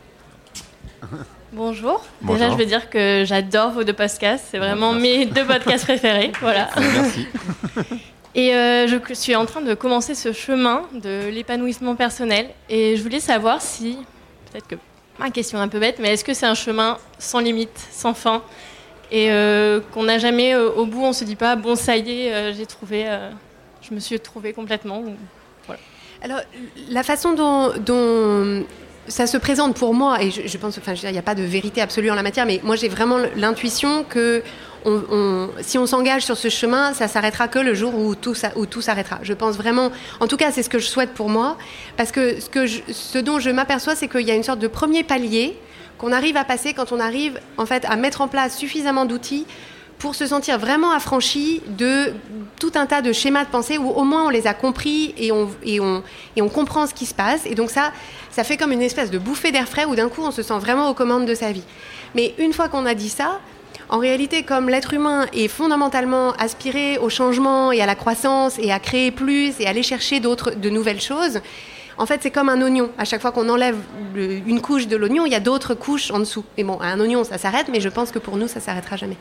Bonjour. Bonjour. Déjà, je veux dire que j'adore vos deux podcasts. C'est vraiment Merci. mes deux podcasts préférés. Voilà. Merci. Et euh, je suis en train de commencer ce chemin de l'épanouissement personnel. Et je voulais savoir si, peut-être que ma question est un peu bête, mais est-ce que c'est un chemin sans limite, sans fin, et euh, qu'on n'a jamais euh, au bout, on se dit pas bon ça y est, euh, j'ai trouvé, euh, je me suis trouvée complètement. Ou, voilà. Alors la façon dont, dont ça se présente pour moi, et je, je pense, enfin, il n'y a pas de vérité absolue en la matière, mais moi j'ai vraiment l'intuition que on, on, si on s'engage sur ce chemin, ça s'arrêtera que le jour où tout, où tout s'arrêtera. Je pense vraiment, en tout cas c'est ce que je souhaite pour moi, parce que ce, que je, ce dont je m'aperçois, c'est qu'il y a une sorte de premier palier qu'on arrive à passer quand on arrive en fait à mettre en place suffisamment d'outils pour se sentir vraiment affranchi de tout un tas de schémas de pensée où au moins on les a compris et on, et on, et on comprend ce qui se passe. Et donc ça, ça fait comme une espèce de bouffée d'air frais où d'un coup on se sent vraiment aux commandes de sa vie. Mais une fois qu'on a dit ça, en réalité, comme l'être humain est fondamentalement aspiré au changement et à la croissance et à créer plus et à aller chercher d'autres, de nouvelles choses, en fait, c'est comme un oignon. À chaque fois qu'on enlève le, une couche de l'oignon, il y a d'autres couches en dessous. Mais bon, un oignon, ça s'arrête, mais je pense que pour nous, ça ne s'arrêtera jamais.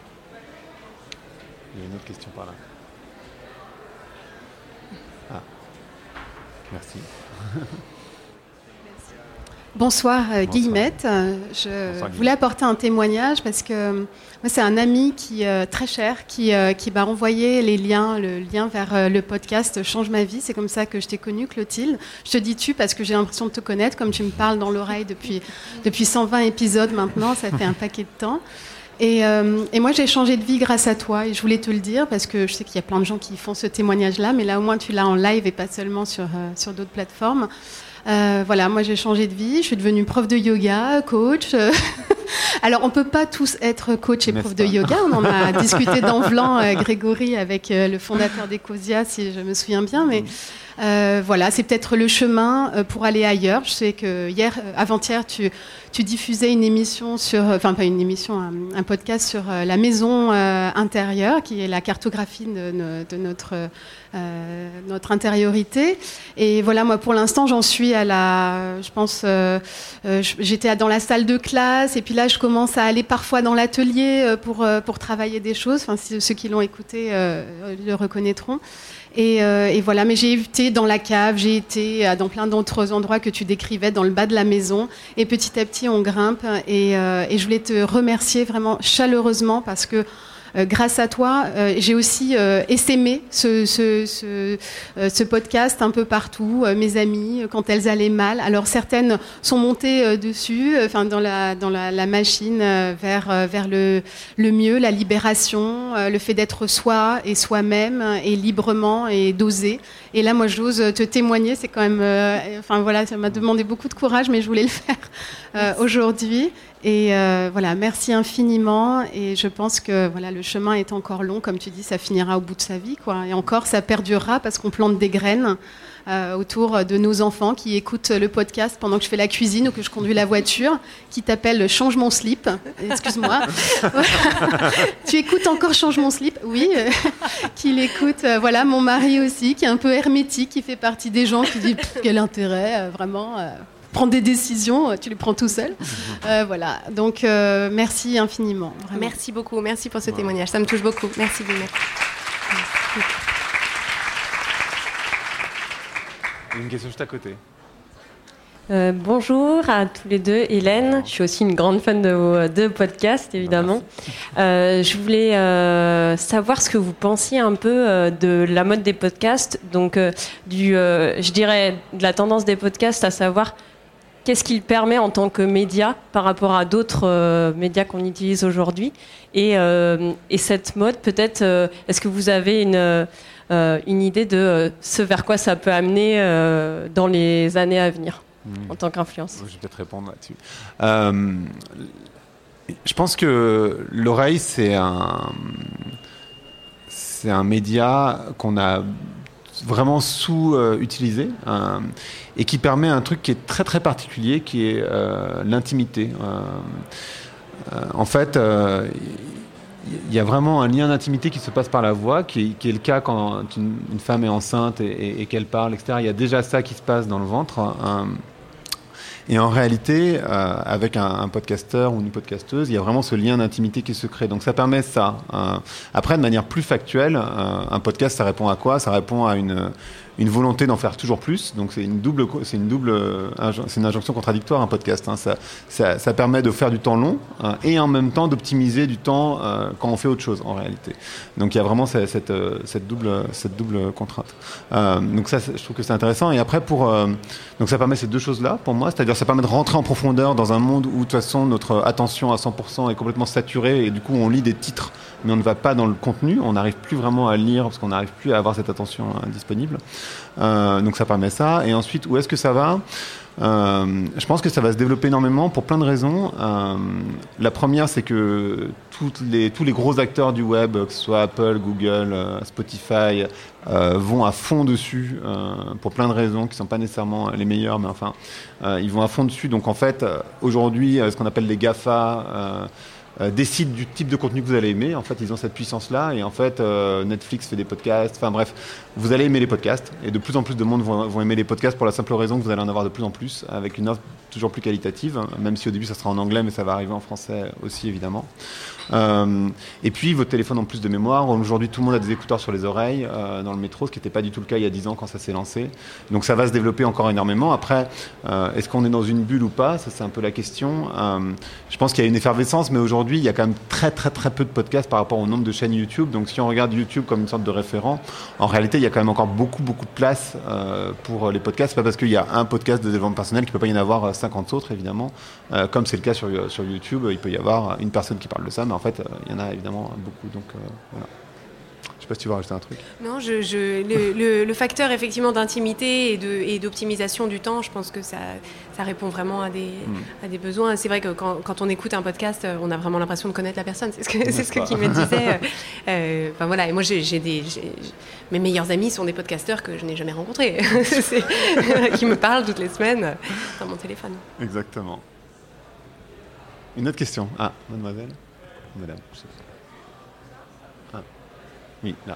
Il y a une autre question par là. Ah, merci. Bonsoir, euh, Guillemette. Je Bonsoir, voulais apporter un témoignage parce que moi, c'est un ami qui euh, très cher qui, euh, qui m'a envoyé les liens, le lien vers euh, le podcast Change ma vie. C'est comme ça que je t'ai connue, Clotilde. Je te dis tu parce que j'ai l'impression de te connaître, comme tu me parles dans l'oreille depuis, depuis cent vingt épisodes maintenant. Ça fait un paquet de temps. Et, euh, et moi, j'ai changé de vie grâce à toi. Et je voulais te le dire parce que je sais qu'il y a plein de gens qui font ce témoignage-là, mais là, au moins, tu l'as en live et pas seulement sur, euh, sur d'autres plateformes. Euh, voilà, moi j'ai changé de vie, je suis devenue prof de yoga, coach. Alors on peut pas tous être coach et prof de yoga, on en a discuté dans Vlan, euh, Grégory, avec euh, le fondateur d'Ecosia, si je me souviens bien, mais euh, voilà, c'est peut-être le chemin euh, pour aller ailleurs. Je sais que hier, euh, avant-hier, tu, tu diffusais une émission sur, enfin pas une émission, un, un podcast sur euh, la maison euh, intérieure, qui est la cartographie de, de, de notre euh, notre intériorité. Et voilà, moi pour l'instant, j'en suis à la, je pense, euh, euh, j'étais dans la salle de classe, et puis là, je commence à aller parfois dans l'atelier pour pour travailler des choses. Enfin, si, ceux qui l'ont écouté euh, le reconnaîtront. Et, euh, et voilà, mais j'ai été dans la cave, j'ai été dans plein d'autres endroits que tu décrivais, dans le bas de la maison. Et petit à petit, on grimpe. Et, euh, et je voulais te remercier vraiment chaleureusement parce que Euh, grâce à toi, euh, j'ai aussi euh, essaimé ce, ce, ce, euh, ce podcast un peu partout. Euh, mes amies, quand elles allaient mal, alors certaines sont montées euh, dessus, enfin euh, dans la dans la, la machine euh, vers euh, vers le le mieux, la libération, euh, le fait d'être soi et soi-même et librement et d'oser. Et là, moi, j'ose te témoigner. C'est quand même, euh, enfin voilà, ça m'a demandé beaucoup de courage, mais je voulais le faire euh, aujourd'hui. Et euh, voilà, merci infiniment. Et je pense que voilà, le chemin est encore long, comme tu dis, ça finira au bout de sa vie, quoi. Et encore, ça perdurera parce qu'on plante des graines euh, autour de nos enfants qui écoutent le podcast pendant que je fais la cuisine ou que je conduis la voiture, qui t'appelle Change mon slip. Excuse-moi. Tu écoutes encore Change mon slip? Oui. Euh, qui l'écoute. Euh, voilà, mon mari aussi, qui est un peu hermétique, qui fait partie des gens qui disent quel intérêt, euh, vraiment. Euh, prendre des décisions, tu les prends tout seul. Euh, voilà, donc euh, merci infiniment. Vraiment. Merci beaucoup, merci pour ce wow. témoignage, ça me touche beaucoup. Merci beaucoup. Une question juste à côté. Euh, bonjour à tous les deux, Hélène. Je suis aussi une grande fan de vos deux podcasts, évidemment. Euh, je voulais euh, savoir ce que vous pensiez un peu euh, de la mode des podcasts, donc euh, du, euh, je dirais, de la tendance des podcasts, à savoir qu'est-ce qu'il permet en tant que média par rapport à d'autres euh, médias qu'on utilise aujourd'hui, et, euh, et cette mode, peut-être, euh, est-ce que vous avez une, euh, une idée de euh, ce vers quoi ça peut amener euh, dans les années à venir? Mmh. En tant qu'influence. Je vais peut-être répondre là-dessus. Euh, je pense que l'oreille, c'est un, c'est un média qu'on a vraiment sous-utilisé euh, et qui permet un truc qui est très très particulier, qui est euh, l'intimité. Euh, euh, en fait, il euh, y a vraiment un lien d'intimité qui se passe par la voix, qui est, qui est le cas quand une, une femme est enceinte et, et, et qu'elle parle, et cetera. Il y a déjà ça qui se passe dans le ventre. Euh, Et en réalité, euh, avec un, un podcasteur ou une podcasteuse, il y a vraiment ce lien d'intimité qui se crée. Donc ça permet ça. Euh, après, de manière plus factuelle, euh, un podcast, ça répond à quoi? Ça répond à une, une volonté d'en faire toujours plus. Donc c'est une double, c'est une double, c'est une injonction contradictoire, un podcast. Hein. Ça, ça, ça permet de faire du temps long hein, et en même temps d'optimiser du temps euh, quand on fait autre chose en réalité. Donc il y a vraiment cette, cette, cette double, cette double contrainte. Euh, donc ça, je trouve que c'est intéressant. Et après, pour, euh, donc ça permet ces deux choses-là pour moi, c'est-à-dire ça permet de rentrer en profondeur dans un monde où de toute façon notre attention à cent pour cent est complètement saturée et du coup on lit des titres mais on ne va pas dans le contenu, on n'arrive plus vraiment à lire parce qu'on n'arrive plus à avoir cette attention hein, disponible. Euh, donc ça permet ça. Et ensuite, où est-ce que ça va ? Euh, je pense que ça va se développer énormément pour plein de raisons. Euh, la première, c'est que toutes les, tous les gros acteurs du web, que ce soit Apple, Google, euh, Spotify, euh, vont à fond dessus euh, pour plein de raisons qui ne sont pas nécessairement les meilleures, mais enfin, euh, ils vont à fond dessus. Donc en fait, aujourd'hui, ce qu'on appelle les GAFA, euh, Euh, décident du type de contenu que vous allez aimer. En fait, ils ont cette puissance-là. Et en fait, euh, Netflix fait des podcasts. Enfin bref, vous allez aimer les podcasts. Et de plus en plus de monde vont, vont aimer les podcasts pour la simple raison que vous allez en avoir de plus en plus, avec une offre toujours plus qualitative. Même si au début, ça sera en anglais, mais ça va arriver en français aussi, évidemment. Euh, et puis, votre téléphone en plus de mémoire. Aujourd'hui, tout le monde a des écouteurs sur les oreilles euh, dans le métro, ce qui n'était pas du tout le cas il y a dix ans quand ça s'est lancé. Donc, ça va se développer encore énormément. Après, euh, est-ce qu'on est dans une bulle ou pas ? Ça, c'est un peu la question. Euh, je pense qu'il y a une effervescence, mais aujourd'hui, Aujourd'hui, il y a quand même très très très peu de podcasts par rapport au nombre de chaînes YouTube. Donc si on regarde YouTube comme une sorte de référent, en réalité, il y a quand même encore beaucoup beaucoup de place euh, pour les podcasts. C'est pas parce qu'il y a un podcast de développement personnel qu'il ne peut pas y en avoir cinquante autres, évidemment. Euh, comme c'est le cas sur, sur YouTube, il peut y avoir une personne qui parle de ça, mais en fait, euh, il y en a évidemment beaucoup. Donc euh, voilà. Je sais pas si tu veux rajouter un truc. Non, je, je, le, le, le facteur effectivement d'intimité et, de, et d'optimisation du temps, je pense que ça, ça répond vraiment à des, mm. à des besoins. C'est vrai que quand, quand on écoute un podcast, on a vraiment l'impression de connaître la personne. C'est ce que, c'est ce que qui me disait. Euh, enfin voilà, et moi j'ai, j'ai des, j'ai, mes meilleurs amis sont des podcasteurs que je n'ai jamais rencontrés, c'est, qui me parlent toutes les semaines dans mon téléphone. Exactement. Une autre question. Ah, mademoiselle, madame. Oui, là.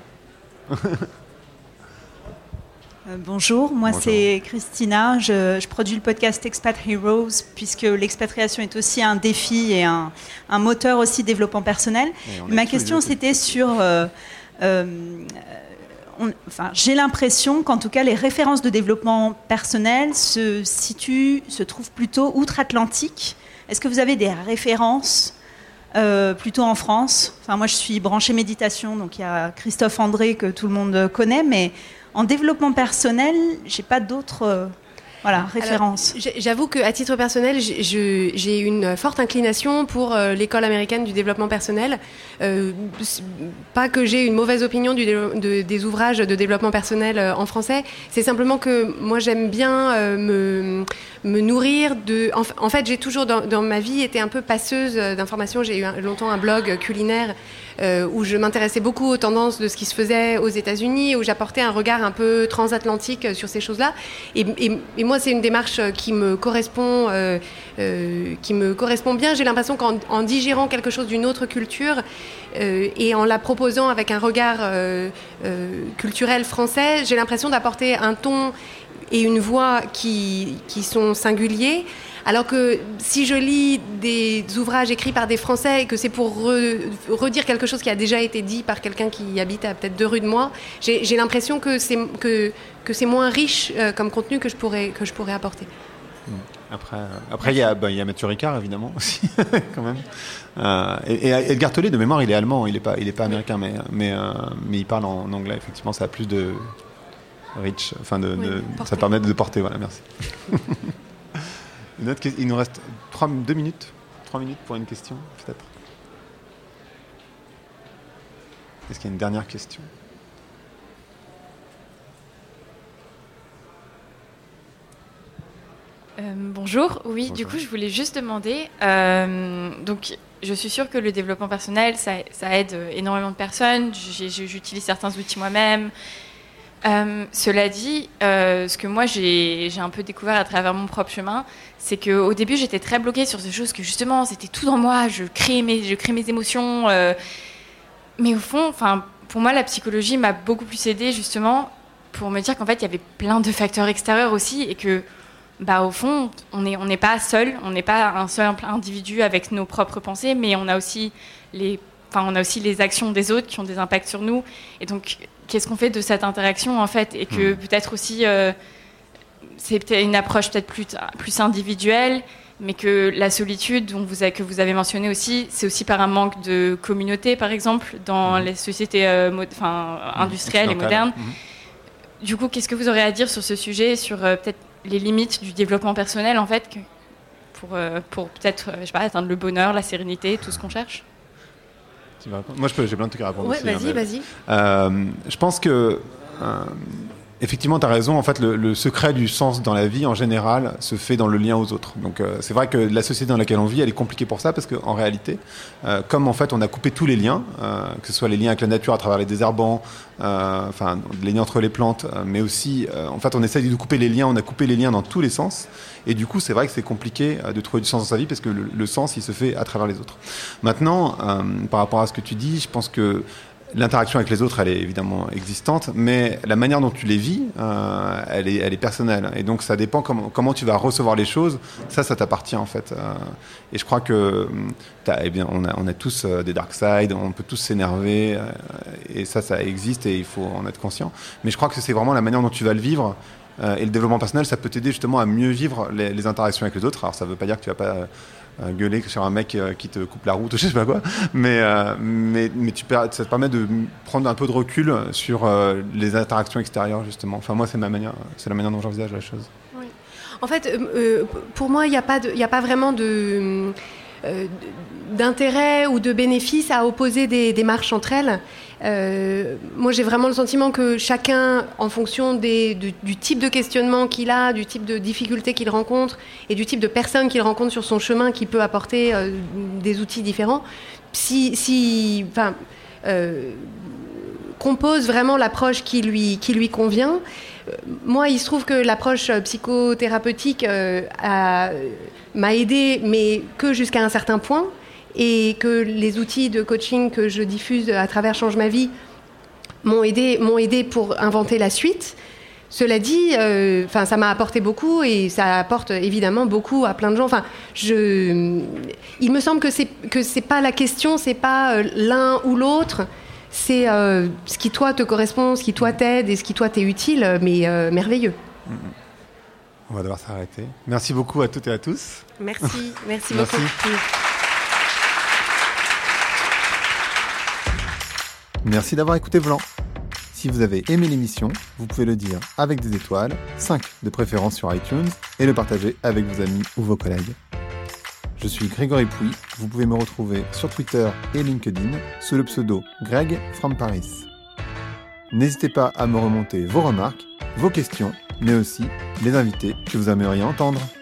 euh, bonjour, moi bonjour. C'est Christina. Je, je produis le podcast Expat Heroes, puisque l'expatriation est aussi un défi et un, un moteur aussi développement personnel. Ma question, c'était sur... Euh, euh, on, enfin, j'ai l'impression qu'en tout cas, les références de développement personnel se situent, se trouvent plutôt outre-Atlantique. Est-ce que vous avez des références Euh, plutôt en France? Enfin, moi, je suis branchée méditation, donc il y a Christophe André que tout le monde connaît, mais en développement personnel, j'ai pas d'autres euh, voilà, références. Alors, j'avoue qu'à titre personnel, je, j'ai une forte inclination pour euh, l'école américaine du développement personnel. Euh, pas que j'ai une mauvaise opinion du, de, des ouvrages de développement personnel euh, en français, c'est simplement que moi, j'aime bien euh, me... me nourrir de... En, en fait, j'ai toujours, dans, dans ma vie, été un peu passeuse d'informations. J'ai eu un, longtemps un blog culinaire euh, où je m'intéressais beaucoup aux tendances de ce qui se faisait aux États-Unis, où j'apportais un regard un peu transatlantique sur ces choses-là. Et, et, et moi, c'est une démarche qui me correspond, euh, euh, qui me correspond bien. J'ai l'impression qu'en en digérant quelque chose d'une autre culture euh, et en la proposant avec un regard euh, euh, culturel français, j'ai l'impression d'apporter un ton et une voix qui, qui sont singuliers, alors que si je lis des ouvrages écrits par des Français et que c'est pour re, redire quelque chose qui a déjà été dit par quelqu'un qui habite à peut-être deux rues de moi, j'ai, j'ai l'impression que c'est, que, que c'est moins riche euh, comme contenu que je pourrais, que je pourrais apporter. Après, après il y a, bah, il y a Mathieu Ricard, évidemment, aussi, quand même. Euh, et, et Edgar Tolle, de mémoire, il est allemand, il n'est pas, il est pas américain, mais, mais, euh, mais il parle en, en anglais, effectivement, ça a plus de... Rich, enfin de, oui, de ça permet de porter, voilà, merci. Une autre, il nous reste trois, deux minutes, trois minutes pour une question, peut-être. Est-ce qu'il y a une dernière question? Euh, bonjour, oui, bonjour. Du coup, je voulais juste demander, euh, donc, je suis sûre que le développement personnel, ça, ça aide énormément de personnes, j'ai, j'utilise certains outils moi-même. Euh, cela dit, euh, ce que moi j'ai, j'ai un peu découvert à travers mon propre chemin, c'est qu'au début j'étais très bloquée sur ces choses que justement c'était tout dans moi, je crée mes, je crée mes émotions, euh, mais au fond, enfin, pour moi la psychologie m'a beaucoup plus aidée justement pour me dire qu'en fait il y avait plein de facteurs extérieurs aussi et que bah, au fond, on n'est on n'est pas seul, on n'est pas un seul individu avec nos propres pensées, mais on a aussi les, enfin, on a aussi les actions des autres qui ont des impacts sur nous. Et donc, qu'est-ce qu'on fait de cette interaction, en fait? Et que mmh. peut-être aussi, euh, c'est peut-être une approche peut-être plus, plus individuelle, mais que la solitude dont vous avez, que vous avez mentionné aussi, c'est aussi par un manque de communauté, par exemple, dans mmh. les sociétés euh, mod- enfin, industrielles mmh. et modernes. Mmh. Du coup, qu'est-ce que vous aurez à dire sur ce sujet, sur euh, peut-être les limites du développement personnel, en fait, que, pour, euh, pour peut-être, euh, je sais pas, atteindre le bonheur, la sérénité, tout ce qu'on cherche? Tu vas répondre ? Moi, je peux, j'ai plein de trucs à répondre ouais, aussi. Vas-y, hein, vas-y. Euh, je pense que... Euh, Effectivement, tu as raison. En fait, le, le secret du sens dans la vie, en général, se fait dans le lien aux autres. Donc, euh, c'est vrai que la société dans laquelle on vit, elle est compliquée pour ça, parce qu'en réalité, euh, comme en fait, on a coupé tous les liens, euh, que ce soit les liens avec la nature à travers les désherbants, euh, enfin, les liens entre les plantes, euh, mais aussi, euh, en fait, on essaye de couper les liens. On a coupé les liens dans tous les sens. Et du coup, c'est vrai que c'est compliqué euh, de trouver du sens dans sa vie, parce que le, le sens, il se fait à travers les autres. Maintenant, euh, par rapport à ce que tu dis, je pense que l'interaction avec les autres, elle est évidemment existante, mais la manière dont tu les vis, euh, elle, est, elle est personnelle. Et donc, ça dépend comment, comment tu vas recevoir les choses. Ça, ça t'appartient, en fait. Euh, et je crois que, t'as, eh bien, on a, on a tous euh, des dark sides, on peut tous s'énerver, euh, et ça, ça existe, et il faut en être conscient. Mais je crois que c'est vraiment la manière dont tu vas le vivre. Euh, et le développement personnel, ça peut t'aider justement à mieux vivre les, les interactions avec les autres. Alors, ça ne veut pas dire que tu vas pas... Euh, Euh, gueuler sur un mec euh, qui te coupe la route ou je sais pas quoi, mais, euh, mais, mais tu, ça te permet de prendre un peu de recul sur euh, les interactions extérieures, justement. Enfin, moi, c'est, ma manière, c'est la manière dont j'envisage la chose. Oui. En fait, euh, pour moi, il n'y a, a pas vraiment de, euh, d'intérêt ou de bénéfice à opposer des, des marches entre elles. Euh, moi, j'ai vraiment le sentiment que chacun, en fonction des, du, du type de questionnement qu'il a, du type de difficulté qu'il rencontre et du type de personne qu'il rencontre sur son chemin, qui peut apporter euh, des outils différents, si, si, enfin, euh, compose vraiment l'approche qui lui, qui lui convient. Moi, il se trouve que l'approche psychothérapeutique euh, a, m'a aidée, mais que jusqu'à un certain point. Et que les outils de coaching que je diffuse à travers Change ma vie m'ont aidé, m'ont aidé pour inventer la suite. Cela dit, euh, enfin, ça m'a apporté beaucoup et ça apporte évidemment beaucoup à plein de gens. Enfin, je, il me semble que c'est que c'est pas la question, c'est pas euh, l'un ou l'autre, c'est euh, ce qui toi te correspond, ce qui toi t'aide et ce qui toi t'est utile, mais euh, merveilleux. On va devoir s'arrêter. Merci beaucoup à toutes et à tous. Merci, merci, merci. beaucoup. Merci d'avoir écouté Vlan. Si vous avez aimé l'émission, vous pouvez le dire avec des étoiles, cinq de préférence sur iTunes, et le partager avec vos amis ou vos collègues. Je suis Grégory Pouy, vous pouvez me retrouver sur Twitter et LinkedIn sous le pseudo Greg from Paris. N'hésitez pas à me remonter vos remarques, vos questions, mais aussi les invités que vous aimeriez entendre.